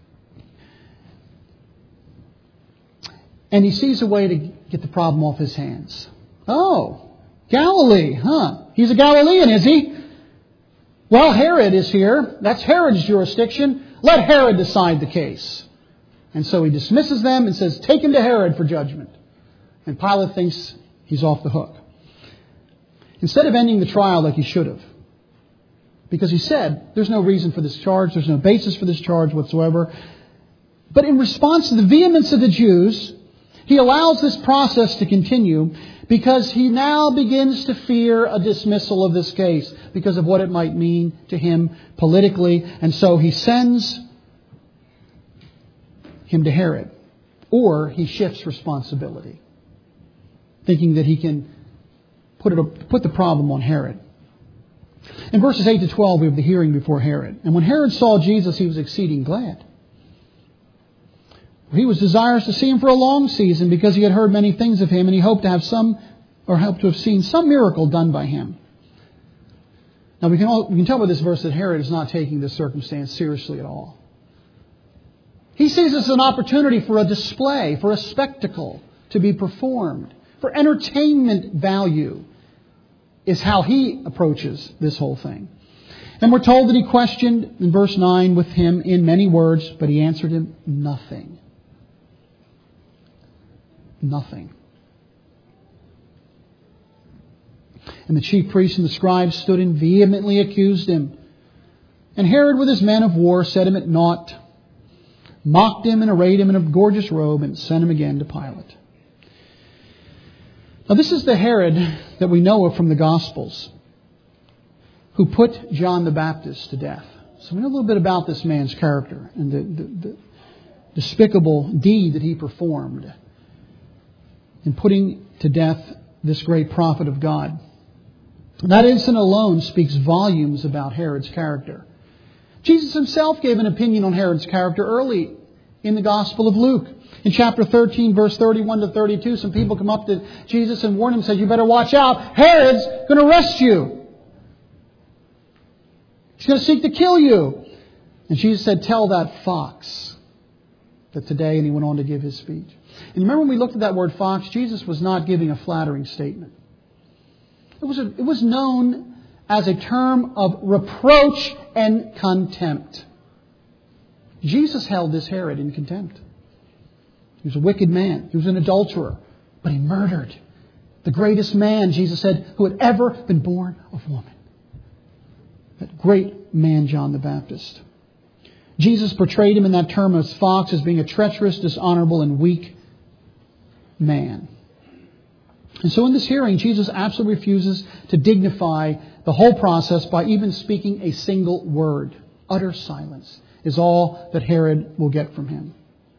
And he sees a way to get the problem off his hands. Oh, Galilee, huh? He's a Galilean, is he? Well, Herod is here. That's Herod's jurisdiction. Let Herod decide the case. And so he dismisses them and says, take him to Herod for judgment. And Pilate thinks he's off the hook. Instead of ending the trial like he should have. Because he said, there's no reason for this charge. There's no basis for this charge whatsoever. But in response to the vehemence of the Jews, he allows this process to continue because he now begins to fear a dismissal of this case because of what it might mean to him politically. And so he sends him to Herod. Or he shifts responsibility, thinking that he can put the problem on Herod. In verses 8 to 12, we have the hearing before Herod. And when Herod saw Jesus, he was exceeding glad. He was desirous to see him for a long season because he had heard many things of him, and he hoped to have seen some miracle done by him. Now we can tell by this verse that Herod is not taking this circumstance seriously at all. He sees this as an opportunity for a display, for a spectacle to be performed, for entertainment value is how he approaches this whole thing. And we're told that he questioned in verse 9 with him in many words, but he answered him nothing. Nothing. And the chief priests and the scribes stood and vehemently accused him. And Herod with his men of war set him at naught, mocked him and arrayed him in a gorgeous robe, and sent him again to Pilate. Now this is the Herod that we know of from the Gospels, who put John the Baptist to death. So we know a little bit about this man's character and the despicable deed that he performed in putting to death this great prophet of God. That incident alone speaks volumes about Herod's character. Jesus himself gave an opinion on Herod's character early in the Gospel of Luke. In chapter 13, verse 31 to 32, some people come up to Jesus and warn him, said, "You better watch out. Herod's going to arrest you. He's going to seek to kill you." And Jesus said, "Tell that fox that today," and he went on to give his speech. And you remember when we looked at that word fox, Jesus was not giving a flattering statement. It was known as a term of reproach and contempt. Jesus held this Herod in contempt. He was a wicked man. He was an adulterer. But he murdered the greatest man, Jesus said, who had ever been born of woman. That great man, John the Baptist. Jesus portrayed him in that term as fox as being a treacherous, dishonorable, and weak man. And so in this hearing, Jesus absolutely refuses to dignify the whole process by even speaking a single word. Utter silence is all that Herod will get from him.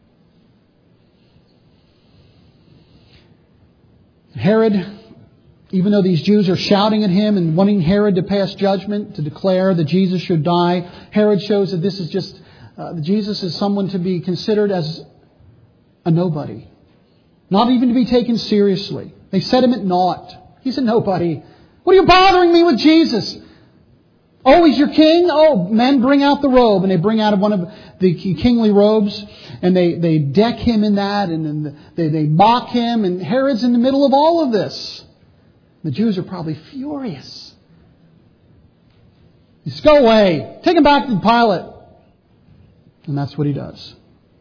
Herod, even though these Jews are shouting at him and wanting Herod to pass judgment, to declare that Jesus should die, Herod shows that this is just, Jesus is someone to be considered as a nobody. Not even to be taken seriously. They set him at naught. He's a nobody. What are you bothering me with Jesus? Oh, he's your king? Oh, men, bring out the robe. And they bring out one of the kingly robes. And they deck him in that. And they mock him. And Herod's in the middle of all of this. The Jews are probably furious. He says, "Go away. Take him back to Pilate." And that's what he does.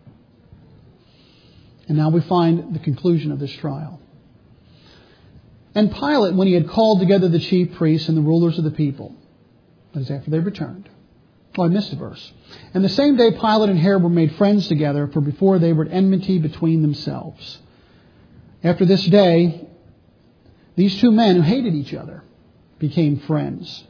And now we find the conclusion of this trial. "And Pilate, when he had called together the chief priests and the rulers of the people," that is after they returned. Oh, I missed a verse. "And the same day Pilate and Herod were made friends together, for before they were at enmity between themselves. After this day, these two men who hated each other became friends.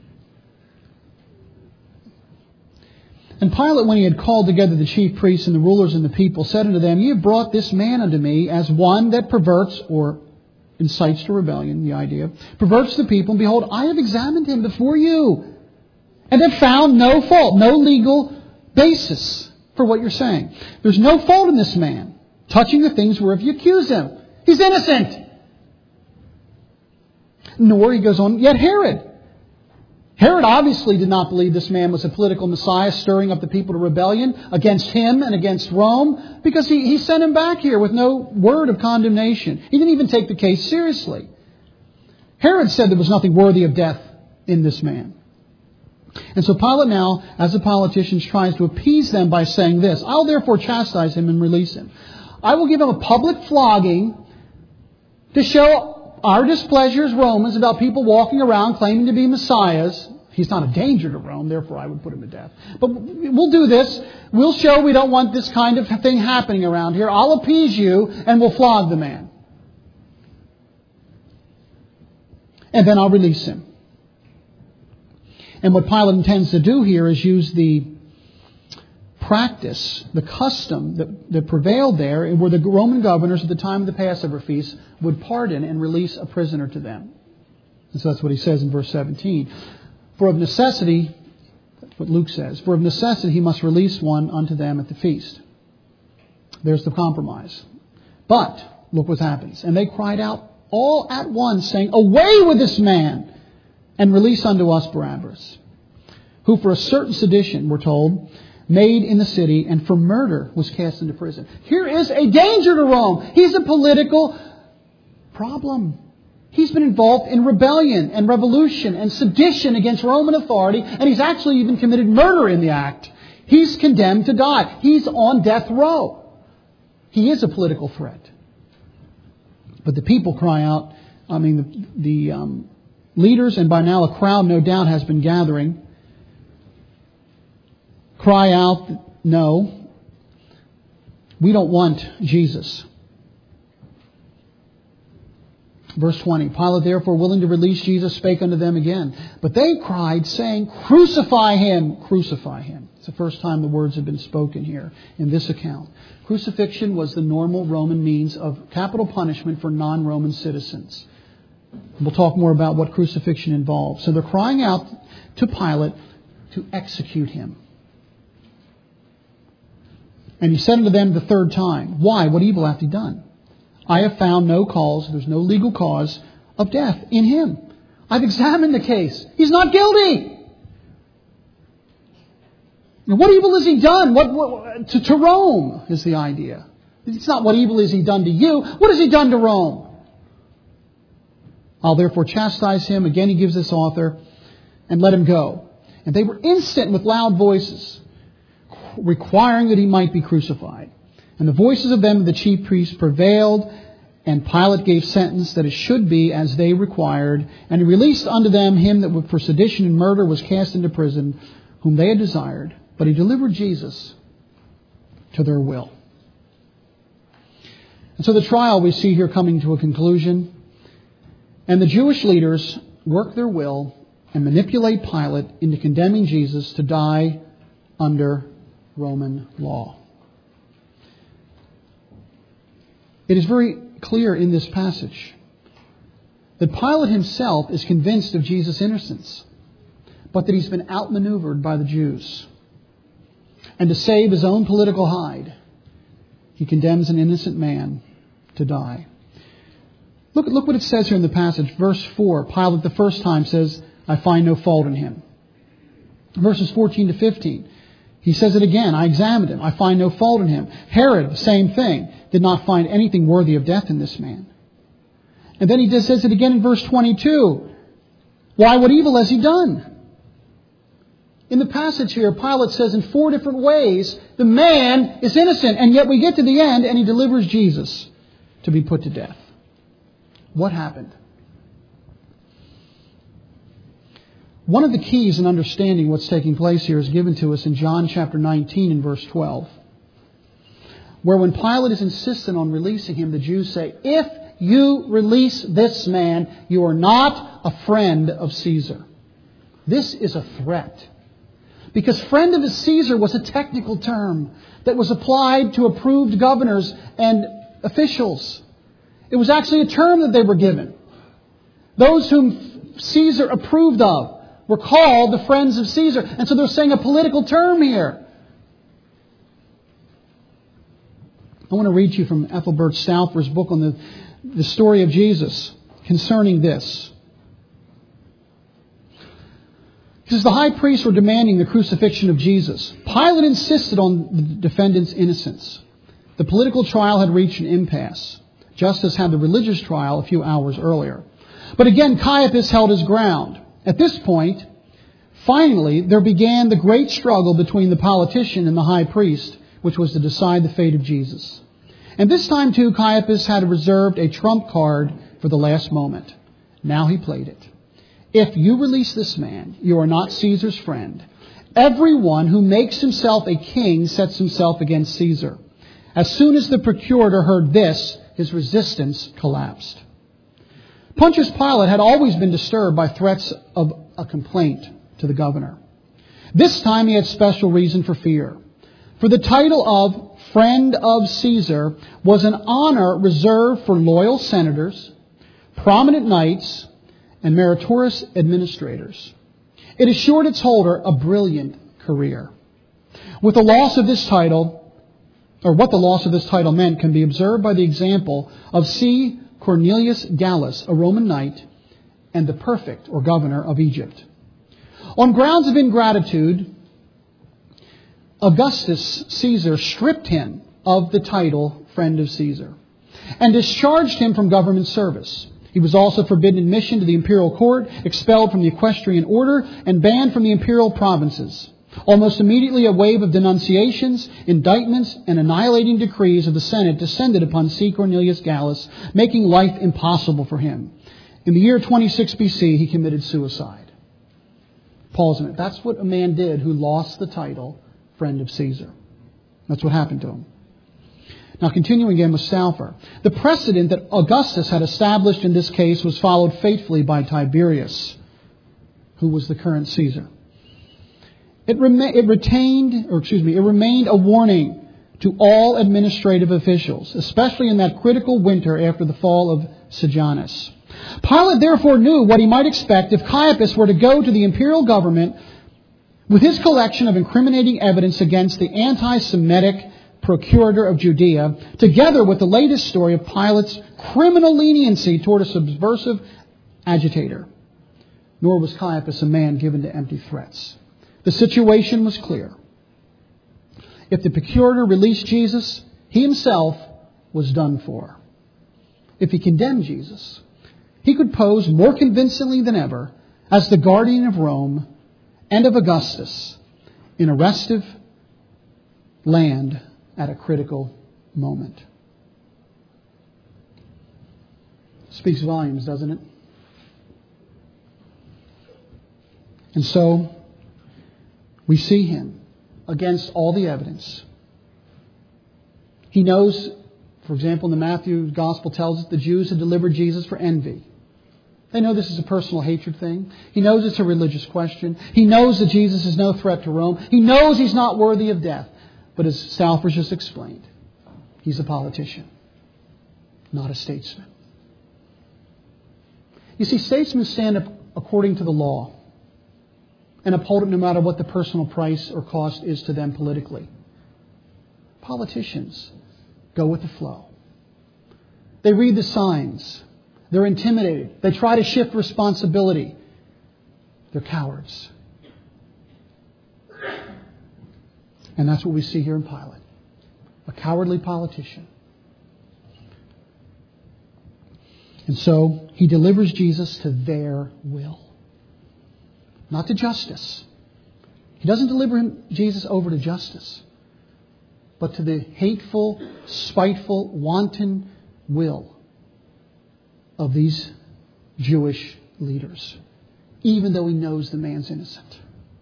And Pilate, when he had called together the chief priests and the rulers and the people, said unto them, Ye have brought this man unto me as one that perverts," or incites to rebellion, the idea, "perverts the people, and behold, I have examined him before you, and have found no fault," no legal basis for what you're saying. "There's no fault in this man, touching the things whereof you accuse him. He's innocent." Nor, he goes on, "Yet Herod obviously did not believe this man was a political Messiah stirring up the people to rebellion against him and against Rome, because he sent him back here with no word of condemnation. He didn't even take the case seriously. Herod said there was nothing worthy of death in this man." And so Pilate now, as a politician, tries to appease them by saying this, "I'll therefore chastise him and release him. I will give him a public flogging to show our displeasure as Romans about people walking around claiming to be messiahs." He's not a danger to Rome, therefore I would put him to death. "But we'll do this. We'll show we don't want this kind of thing happening around here. I'll appease you and we'll flog the man. And then I'll release him." And what Pilate intends to do here is use the practice, the custom that prevailed there, where the Roman governors at the time of the Passover feast would pardon and release a prisoner to them. And so that's what he says in verse 17. "For of necessity," that's what Luke says, "for of necessity he must release one unto them at the feast." There's the compromise. But look what happens. "And they cried out all at once, saying, Away with this man, and release unto us Barabbas, who for a certain sedition, we're told, made in the city, and for murder was cast into prison." Here is a danger to Rome. He's a political problem. He's been involved in rebellion and revolution and sedition against Roman authority, and he's actually even committed murder in the act. He's condemned to die. He's on death row. He is a political threat. But the people cry out, the leaders, and by now a crowd no doubt has been gathering, cry out, "No, we don't want Jesus." Verse 20, Pilate therefore, willing to release Jesus, spake unto them again. But they cried, saying, Crucify him! Crucify him. It's the first time the words have been spoken here in this account. Crucifixion was the normal Roman means of capital punishment for non-Roman citizens. We'll talk more about what crucifixion involves. So they're crying out to Pilate to execute him. And he said unto them the third time, Why? What evil hath he done? I have found no cause, there's no legal cause of death in him. I've examined the case. He's not guilty. Now, what evil has he done? To Rome is the idea. It's not what evil has he done to you. What has he done to Rome? I'll therefore chastise him. Again, he gives this author, and let him go. And they were instant with loud voices, requiring that he might be crucified. And the voices of them, the chief priests, prevailed, and Pilate gave sentence that it should be as they required. And he released unto them him that for sedition and murder was cast into prison, whom they had desired. But he delivered Jesus to their will. And so the trial we see here coming to a conclusion. And the Jewish leaders work their will and manipulate Pilate into condemning Jesus to die under Roman law. It is very clear in this passage that Pilate himself is convinced of Jesus' innocence, but that he's been outmaneuvered by the Jews. And to save his own political hide, he condemns an innocent man to die. Look what it says here in the passage. Verse 4, Pilate the first time says, I find no fault in him. Verses 14 to 15, he says it again, I examined him, I find no fault in him. Herod, the same thing, did not find anything worthy of death in this man. And then he just says it again in verse 22. Why, what evil has he done? In the passage here, Pilate says in 4 different ways, the man is innocent, and yet we get to the end and he delivers Jesus to be put to death. What happened? One of the keys in understanding what's taking place here is given to us in John chapter 19 and verse 12. Where when Pilate is insistent on releasing him, the Jews say, if you release this man, you are not a friend of Caesar. This is a threat. Because friend of Caesar was a technical term that was applied to approved governors and officials. It was actually a term that they were given. Those whom Caesar approved of were called the friends of Caesar. And so they're saying a political term here. I want to read to you from Ethelbert Stauffer's book on the story of Jesus concerning this. He says, the high priests were demanding the crucifixion of Jesus. Pilate insisted on the defendant's innocence. The political trial had reached an impasse, just as had the religious trial a few hours earlier. But again, Caiaphas held his ground. At this point, finally, there began the great struggle between the politician and the high priest, which was to decide the fate of Jesus. And this time, too, Caiaphas had reserved a trump card for the last moment. Now he played it. If you release this man, you are not Caesar's friend. Everyone who makes himself a king sets himself against Caesar. As soon as the procurator heard this, his resistance collapsed. Pontius Pilate had always been disturbed by threats of a complaint to the governor. This time he had special reason for fear. For the title of Friend of Caesar was an honor reserved for loyal senators, prominent knights, and meritorious administrators. It assured its holder a brilliant career. With the loss of this title, or what the loss of this title meant, can be observed by the example of C. Cornelius Gallus, a Roman knight, and the prefect, or governor, of Egypt. On grounds of ingratitude, Augustus Caesar stripped him of the title Friend of Caesar and discharged him from government service. He was also forbidden admission to the imperial court, expelled from the equestrian order, and banned from the imperial provinces. Almost immediately, a wave of denunciations, indictments, and annihilating decrees of the Senate descended upon C. Cornelius Gallus, making life impossible for him. In the year 26 BC, he committed suicide. Pause a minute. That's what a man did who lost the title Friend of Caesar. That's what happened to him. Now, continuing again with Stauffer. The precedent that Augustus had established in this case was followed faithfully by Tiberius, who was the current Caesar. It remained a warning to all administrative officials, especially in that critical winter after the fall of Sejanus. Pilate therefore knew what he might expect if Caiaphas were to go to the imperial government with his collection of incriminating evidence against the anti-Semitic procurator of Judea, together with the latest story of Pilate's criminal leniency toward a subversive agitator. Nor was Caiaphas a man given to empty threats. The situation was clear. If the procurator released Jesus, he himself was done for. If he condemned Jesus, he could pose more convincingly than ever as the guardian of Rome and of Augustus in a restive land at a critical moment. Speaks volumes, doesn't it? And so, we see him against all the evidence. He knows, for example, in the Matthew Gospel tells us the Jews had delivered Jesus for envy. They know this is a personal hatred thing. He knows it's a religious question. He knows that Jesus is no threat to Rome. He knows he's not worthy of death. But as Stauffer just explained, he's a politician, not a statesman. You see, statesmen stand up according to the law and uphold it no matter what the personal price or cost is to them politically. Politicians go with the flow. They read the signs. They're intimidated. They try to shift responsibility. They're cowards. And that's what we see here in Pilate. A cowardly politician. And so he delivers Jesus to their will. Not to justice. He doesn't deliver Jesus over to justice. But to the hateful, spiteful, wanton will of these Jewish leaders. Even though he knows the man's innocent.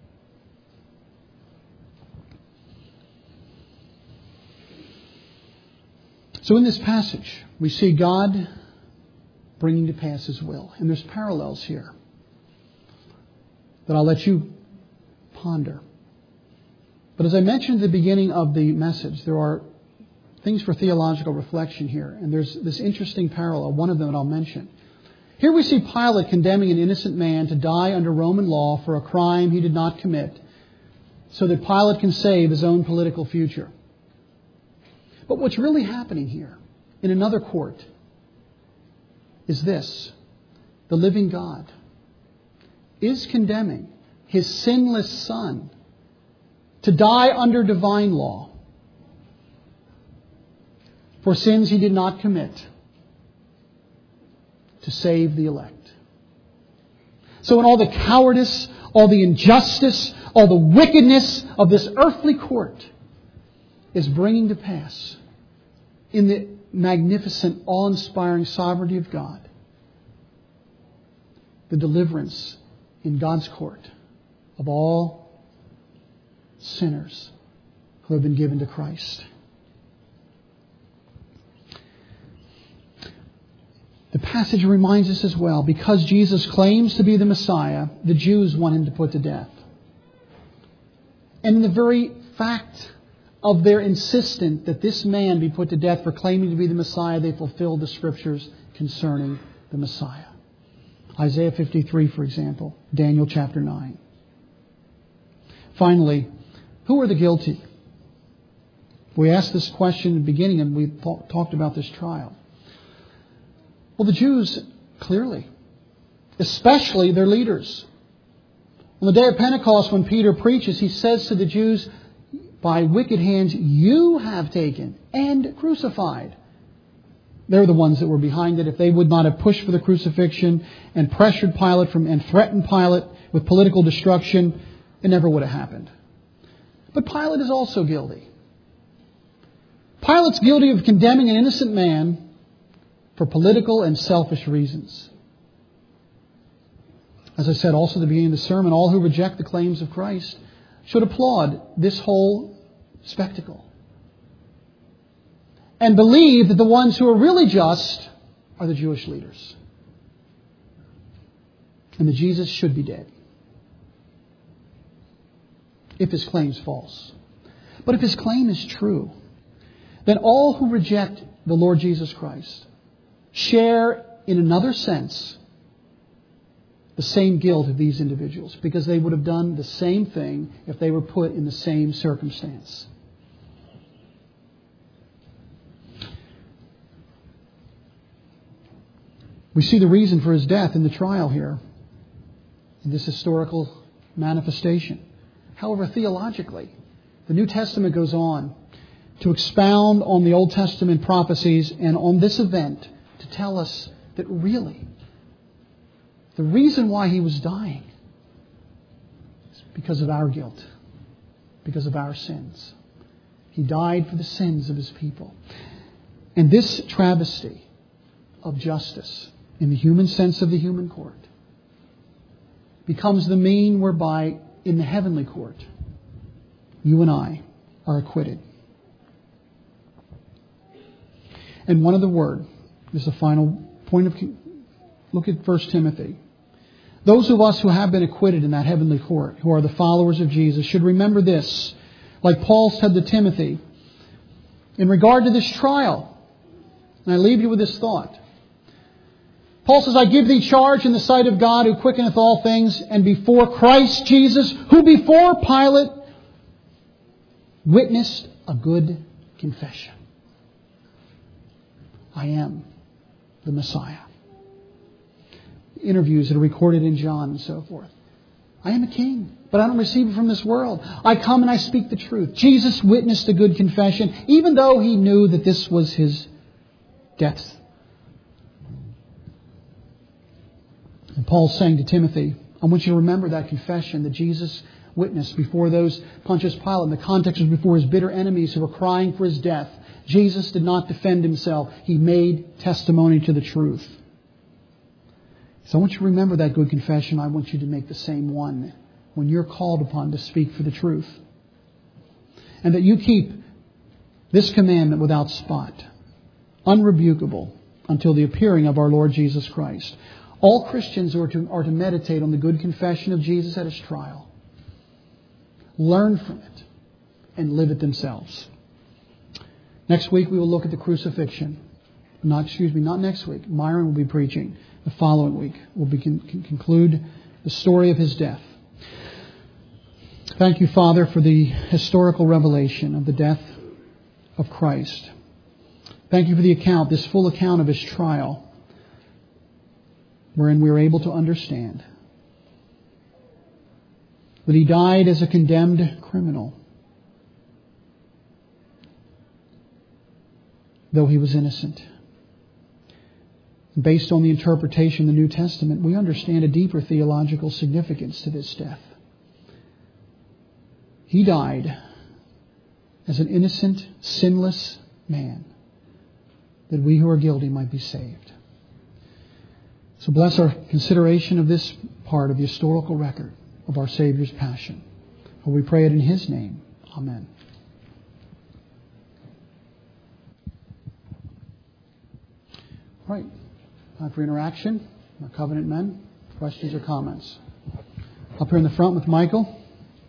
So in this passage, we see God bringing to pass His will. And there's parallels here that I'll let you ponder. But as I mentioned at the beginning of the message, there are things for theological reflection here. And there's this interesting parallel, one of them that I'll mention. Here we see Pilate condemning an innocent man to die under Roman law for a crime he did not commit, so that Pilate can save his own political future. But what's really happening here in another court is this. The living God is condemning His sinless Son to die under divine law for sins He did not commit, to save the elect. So in all the cowardice, all the injustice, all the wickedness of this earthly court is bringing to pass in the magnificent, awe-inspiring sovereignty of God the deliverance in God's court of all sinners who have been given to Christ. The passage reminds us as well, because Jesus claims to be the Messiah, the Jews want Him to put to death. And the very fact of their insistence that this man be put to death for claiming to be the Messiah, they fulfilled the Scriptures concerning the Messiah. Isaiah 53, for example. Daniel chapter 9. Finally, who are the guilty? We asked this question in the beginning and we talked about this trial. Well, the Jews, clearly. Especially their leaders. On the day of Pentecost, when Peter preaches, he says to the Jews, by wicked hands you have taken and crucified. They're the ones that were behind it. If they would not have pushed for the crucifixion and pressured Pilate and threatened Pilate with political destruction, it never would have happened. But Pilate is also guilty. Pilate's guilty of condemning an innocent man for political and selfish reasons. As I said also at the beginning of the sermon, all who reject the claims of Christ should applaud this whole spectacle. and believe that the ones who are really just are the Jewish leaders. And that Jesus should be dead. If his claim is false. But if his claim is true, then all who reject the Lord Jesus Christ share, in another sense, the same guilt of these individuals, because they would have done the same thing if they were put in the same circumstance. We see the reason for his death in the trial here, in this historical manifestation. However, theologically, the New Testament goes on to expound on the Old Testament prophecies and on this event to tell us that really the reason why he was dying is because of our guilt, because of our sins. He died for the sins of his people. And this travesty of justice, in the human sense of the human court, becomes the mean whereby in the heavenly court, you and I are acquitted. And one other word, this is the final point of... Look at 1 Timothy. Those of us who have been acquitted in that heavenly court, who are the followers of Jesus, should remember this. Like Paul said to Timothy, in regard to this trial, and I leave you with this thought. Paul says, I give thee charge in the sight of God who quickeneth all things, and before Christ Jesus, who before Pilate witnessed a good confession. I am the Messiah. Interviews that are recorded in John and so forth. I am a king, but I don't receive it from this world. I come and I speak the truth. Jesus witnessed a good confession, even though he knew that this was his death. And Paul's saying to Timothy, I want you to remember that confession that Jesus witnessed before those Pontius Pilate. In the context was before his bitter enemies who were crying for his death. Jesus did not defend himself. He made testimony to the truth. So I want you to remember that good confession. I want you to make the same one when you're called upon to speak for the truth. And that you keep this commandment without spot, unrebukable, until the appearing of our Lord Jesus Christ. All Christians are to meditate on the good confession of Jesus at his trial. Learn from it and live it themselves. Next week we will look at the crucifixion. Not next week. Myron will be preaching. The following week we'll conclude the story of his death. Thank you, Father, for the historical revelation of the death of Christ. Thank you for the account, this full account of his trial, wherein we are able to understand that he died as a condemned criminal, though he was innocent. Based on the interpretation of the New Testament, we understand a deeper theological significance to this death. He died as an innocent, sinless man, that we who are guilty might be saved. So bless our consideration of this part of the historical record of our Savior's passion. For we pray it in his name. Amen. All right. Time for interaction. Our covenant men. Questions or comments? Up here in the front with Michael.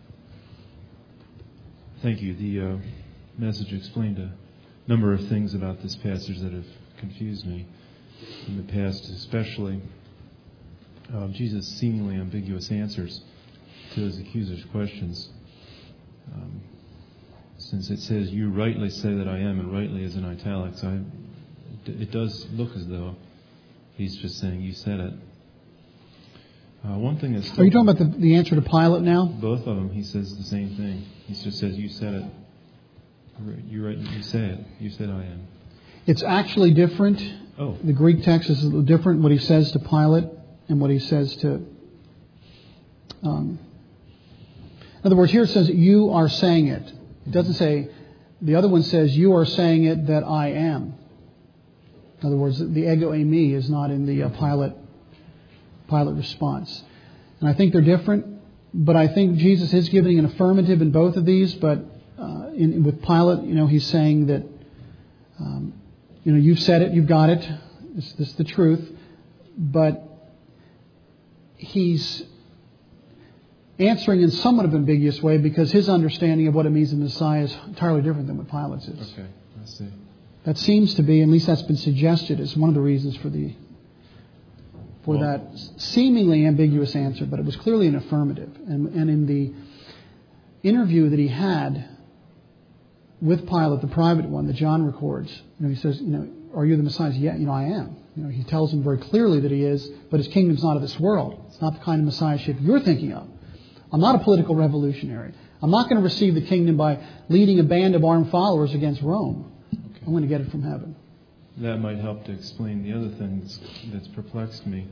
Thank you. The message explained a number of things about this passage that have confused me in the past, especially Jesus' seemingly ambiguous answers to his accusers' questions. Since it says, you rightly say that I am, and rightly is in italics, it does look as though he's just saying, you said it. One thing that's... Are you talking about the answer to Pilate now? Both of them, he says the same thing. He just says, you said it. You're right, you say it. You said I am. It's actually different. Oh. The Greek text is a little different, what he says to Pilate and what he says to... in other words, here it says, you are saying it. It doesn't say... The other one says, you are saying it that I am. In other words, the ego eimi is not in the Pilate response. And I think they're different, but I think Jesus is giving an affirmative in both of these, but with Pilate, he's saying that You've said it, you've got it. This is the truth. But he's answering in somewhat of an ambiguous way because his understanding of what it means in the Messiah is entirely different than what Pilate's is. Okay, I see. That seems to be, at least that's been suggested, as one of the reasons for that seemingly ambiguous answer, but it was clearly an affirmative. And in the interview that he had with Pilate, the private one that John records, he says, are you the Messiah? Yeah, I am. He tells him very clearly that he is, but his kingdom's not of this world. It's not the kind of messiahship you're thinking of. I'm not a political revolutionary. I'm not going to receive the kingdom by leading a band of armed followers against Rome. Okay. I'm going to get it from heaven. That might help to explain the other thing that's perplexed me.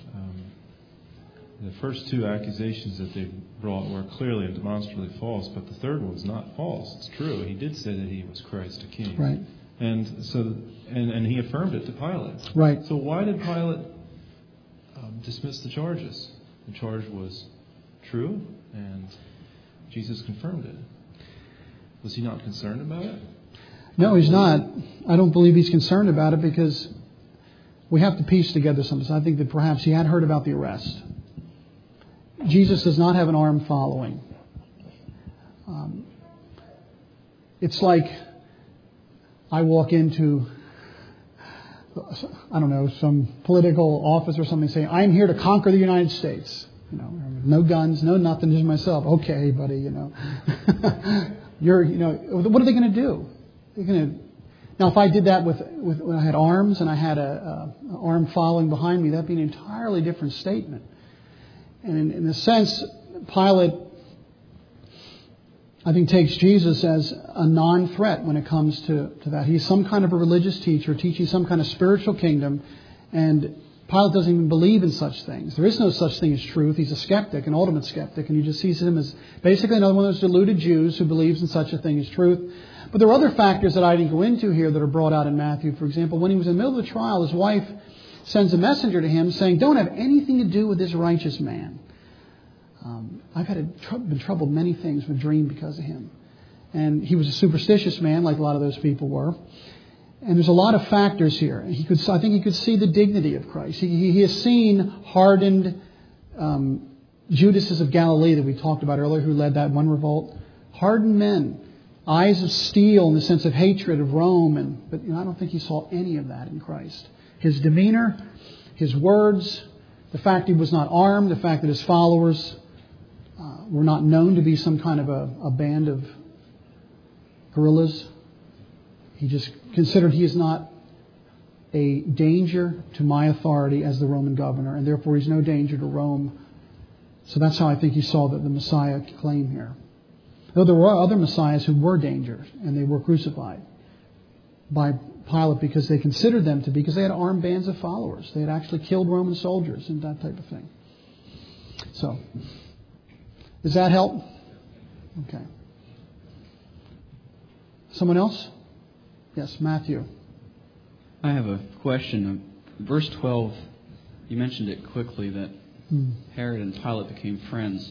The first two accusations that they brought were clearly and demonstrably false, but the third one was not false. It's true. He did say that he was Christ, a king. Right. And so, and he affirmed it to Pilate. Right. So why did Pilate dismiss the charges? The charge was true, and Jesus confirmed it. Was he not concerned about it? No, he's not. I don't believe he's concerned about it because we have to piece together something. I think that perhaps he had heard about the arrest. Jesus does not have an armed following. It's like I walk into, some political office or something saying, I'm here to conquer the United States. No guns, no nothing, just myself. Okay, buddy, what are they going to do? Now, if I did that with when I had arms and I had an armed following behind me, that'd be an entirely different statement. And in a sense, Pilate, I think, takes Jesus as a non-threat when it comes to that. He's some kind of a religious teacher teaching some kind of spiritual kingdom, and Pilate doesn't even believe in such things. There is no such thing as truth. He's a skeptic, an ultimate skeptic, and he just sees him as basically another one of those deluded Jews who believes in such a thing as truth. But there are other factors that I didn't go into here that are brought out in Matthew. For example, when he was in the middle of the trial, his wife sends a messenger to him saying, don't have anything to do with this righteous man. I've been troubled many things with dream because of him. And he was a superstitious man, like a lot of those people were. And there's a lot of factors here. I think he could see the dignity of Christ. He has seen hardened Judases of Galilee that we talked about earlier, who led that one revolt. Hardened men, eyes of steel in the sense of hatred of Rome. But I don't think he saw any of that in Christ. His demeanor, his words, the fact he was not armed, the fact that his followers were not known to be some kind of a band of guerrillas. He just considered he is not a danger to my authority as the Roman governor, and therefore he's no danger to Rome. So that's how I think he saw the Messiah claim here. Though there were other Messiahs who were dangers, and they were crucified by Pilate because they considered them to be, because they had armed bands of followers. They had actually killed Roman soldiers and that type of thing. So, does that help? Okay. Someone else? Yes, Matthew. I have a question. Verse 12, you mentioned it quickly that Herod and Pilate became friends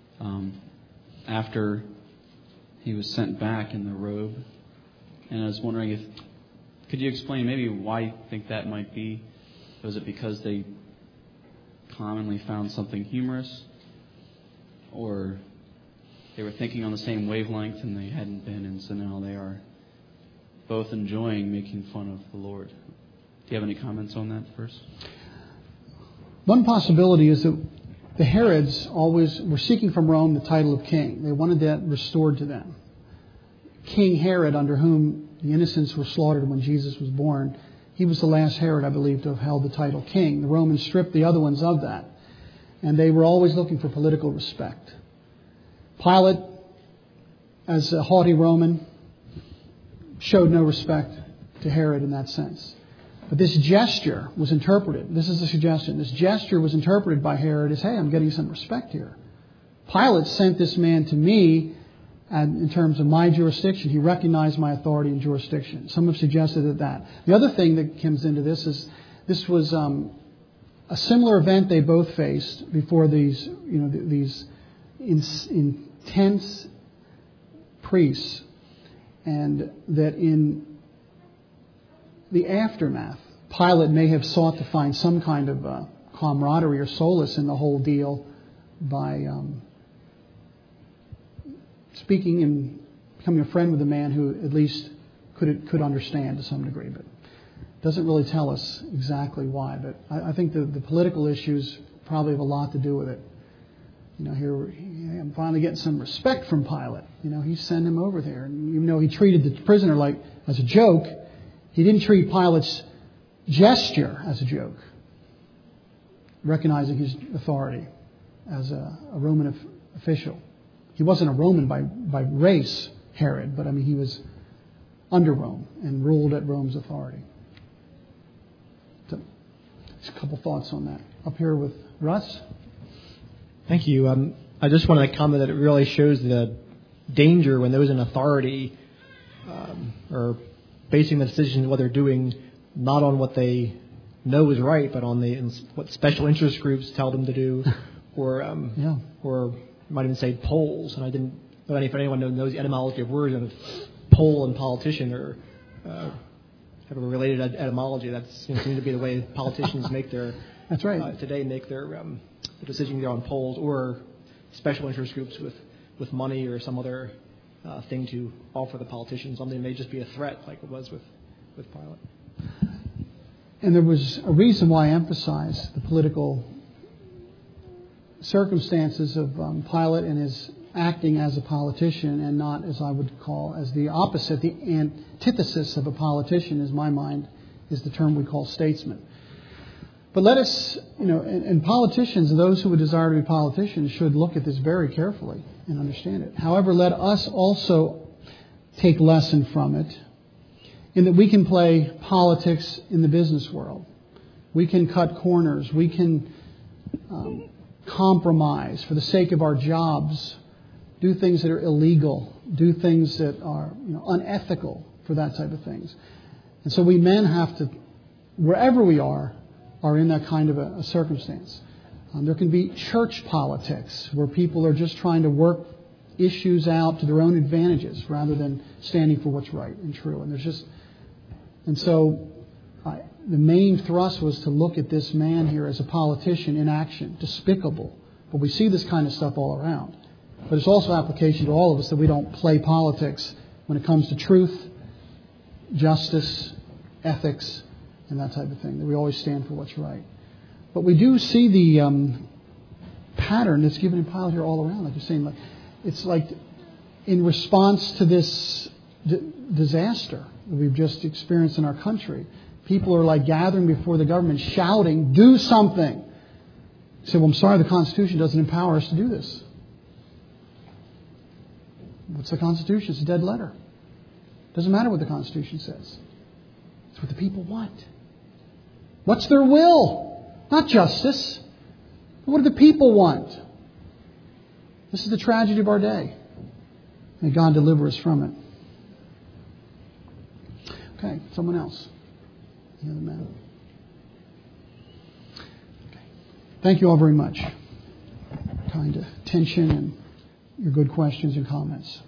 after he was sent back in the robe. And I was wondering could you explain maybe why you think that might be? Was it because they commonly found something humorous? Or they were thinking on the same wavelength and they hadn't been, and so now they are both enjoying making fun of the Lord? Do you have any comments on that first? One possibility is that the Herods always were seeking from Rome the title of king. They wanted that restored to them. King Herod, under whom the innocents were slaughtered when Jesus was born, he was the last Herod, I believe, to have held the title king. The Romans stripped the other ones of that. And they were always looking for political respect. Pilate, as a haughty Roman, showed no respect to Herod in that sense. But this gesture was interpreted. This is a suggestion. This gesture was interpreted by Herod as, hey, I'm getting some respect here. Pilate sent this man to me and in terms of my jurisdiction. He recognized my authority and jurisdiction. Some have suggested that. The other thing that comes into this is this was a similar event they both faced before these intense priests, and that in the aftermath. Pilate may have sought to find some kind of camaraderie or solace in the whole deal by speaking and becoming a friend with a man who at least could understand to some degree, but doesn't really tell us exactly why. But I think the political issues probably have a lot to do with it. Here I'm finally getting some respect from Pilate. He sent him over there, and even though he treated the prisoner like as a joke, he didn't treat Pilate's gesture as a joke, recognizing his authority as a Roman official. He wasn't a Roman by race, Herod, but he was under Rome and ruled at Rome's authority. So, just a couple thoughts on that. Up here with Russ. Thank you. I just want to comment that it really shows the danger when those in authority are basing the decisions what they're doing not on what they know is right, but on what special interest groups tell them to do, or might even say polls. And I didn't know if anyone knows the etymology of words of poll and politician, or have a related etymology. That seems to be the way politicians make their that's right today make their decisions on polls or special interest groups with money or some other thing to offer the politicians. Something may just be a threat, like it was with Pilate. And there was a reason why I emphasized the political circumstances of Pilate and his acting as a politician, and not, as I would call, as the opposite, the antithesis of a politician, in my mind, is the term we call statesman. But let us, and politicians, those who would desire to be politicians, should look at this very carefully and understand it. However, let us also take lesson from it, in that we can play politics in the business world. We can cut corners. We can compromise for the sake of our jobs, do things that are illegal, do things that are unethical for that type of things. And so we men have to, wherever we are in that kind of a circumstance. There can be church politics where people are just trying to work issues out to their own advantages rather than standing for what's right and true. And so the main thrust was to look at this man here as a politician in action, despicable. But we see this kind of stuff all around. But it's also application to all of us that we don't play politics when it comes to truth, justice, ethics, and that type of thing, that we always stand for what's right. But we do see the pattern that's given in Pilate here all around. Like you're saying, it's like in response to this disaster that we've just experienced in our country, people are like gathering before the government, shouting, "Do something!" You say, "Well, I'm sorry, the Constitution doesn't empower us to do this." What's the Constitution? It's a dead letter. It doesn't matter what the Constitution says. It's what the people want. What's their will? Not justice. But what do the people want? This is the tragedy of our day. May God deliver us from it. Okay, someone else. Any other man? Okay. Thank you all very much. Kind attention and your good questions and comments.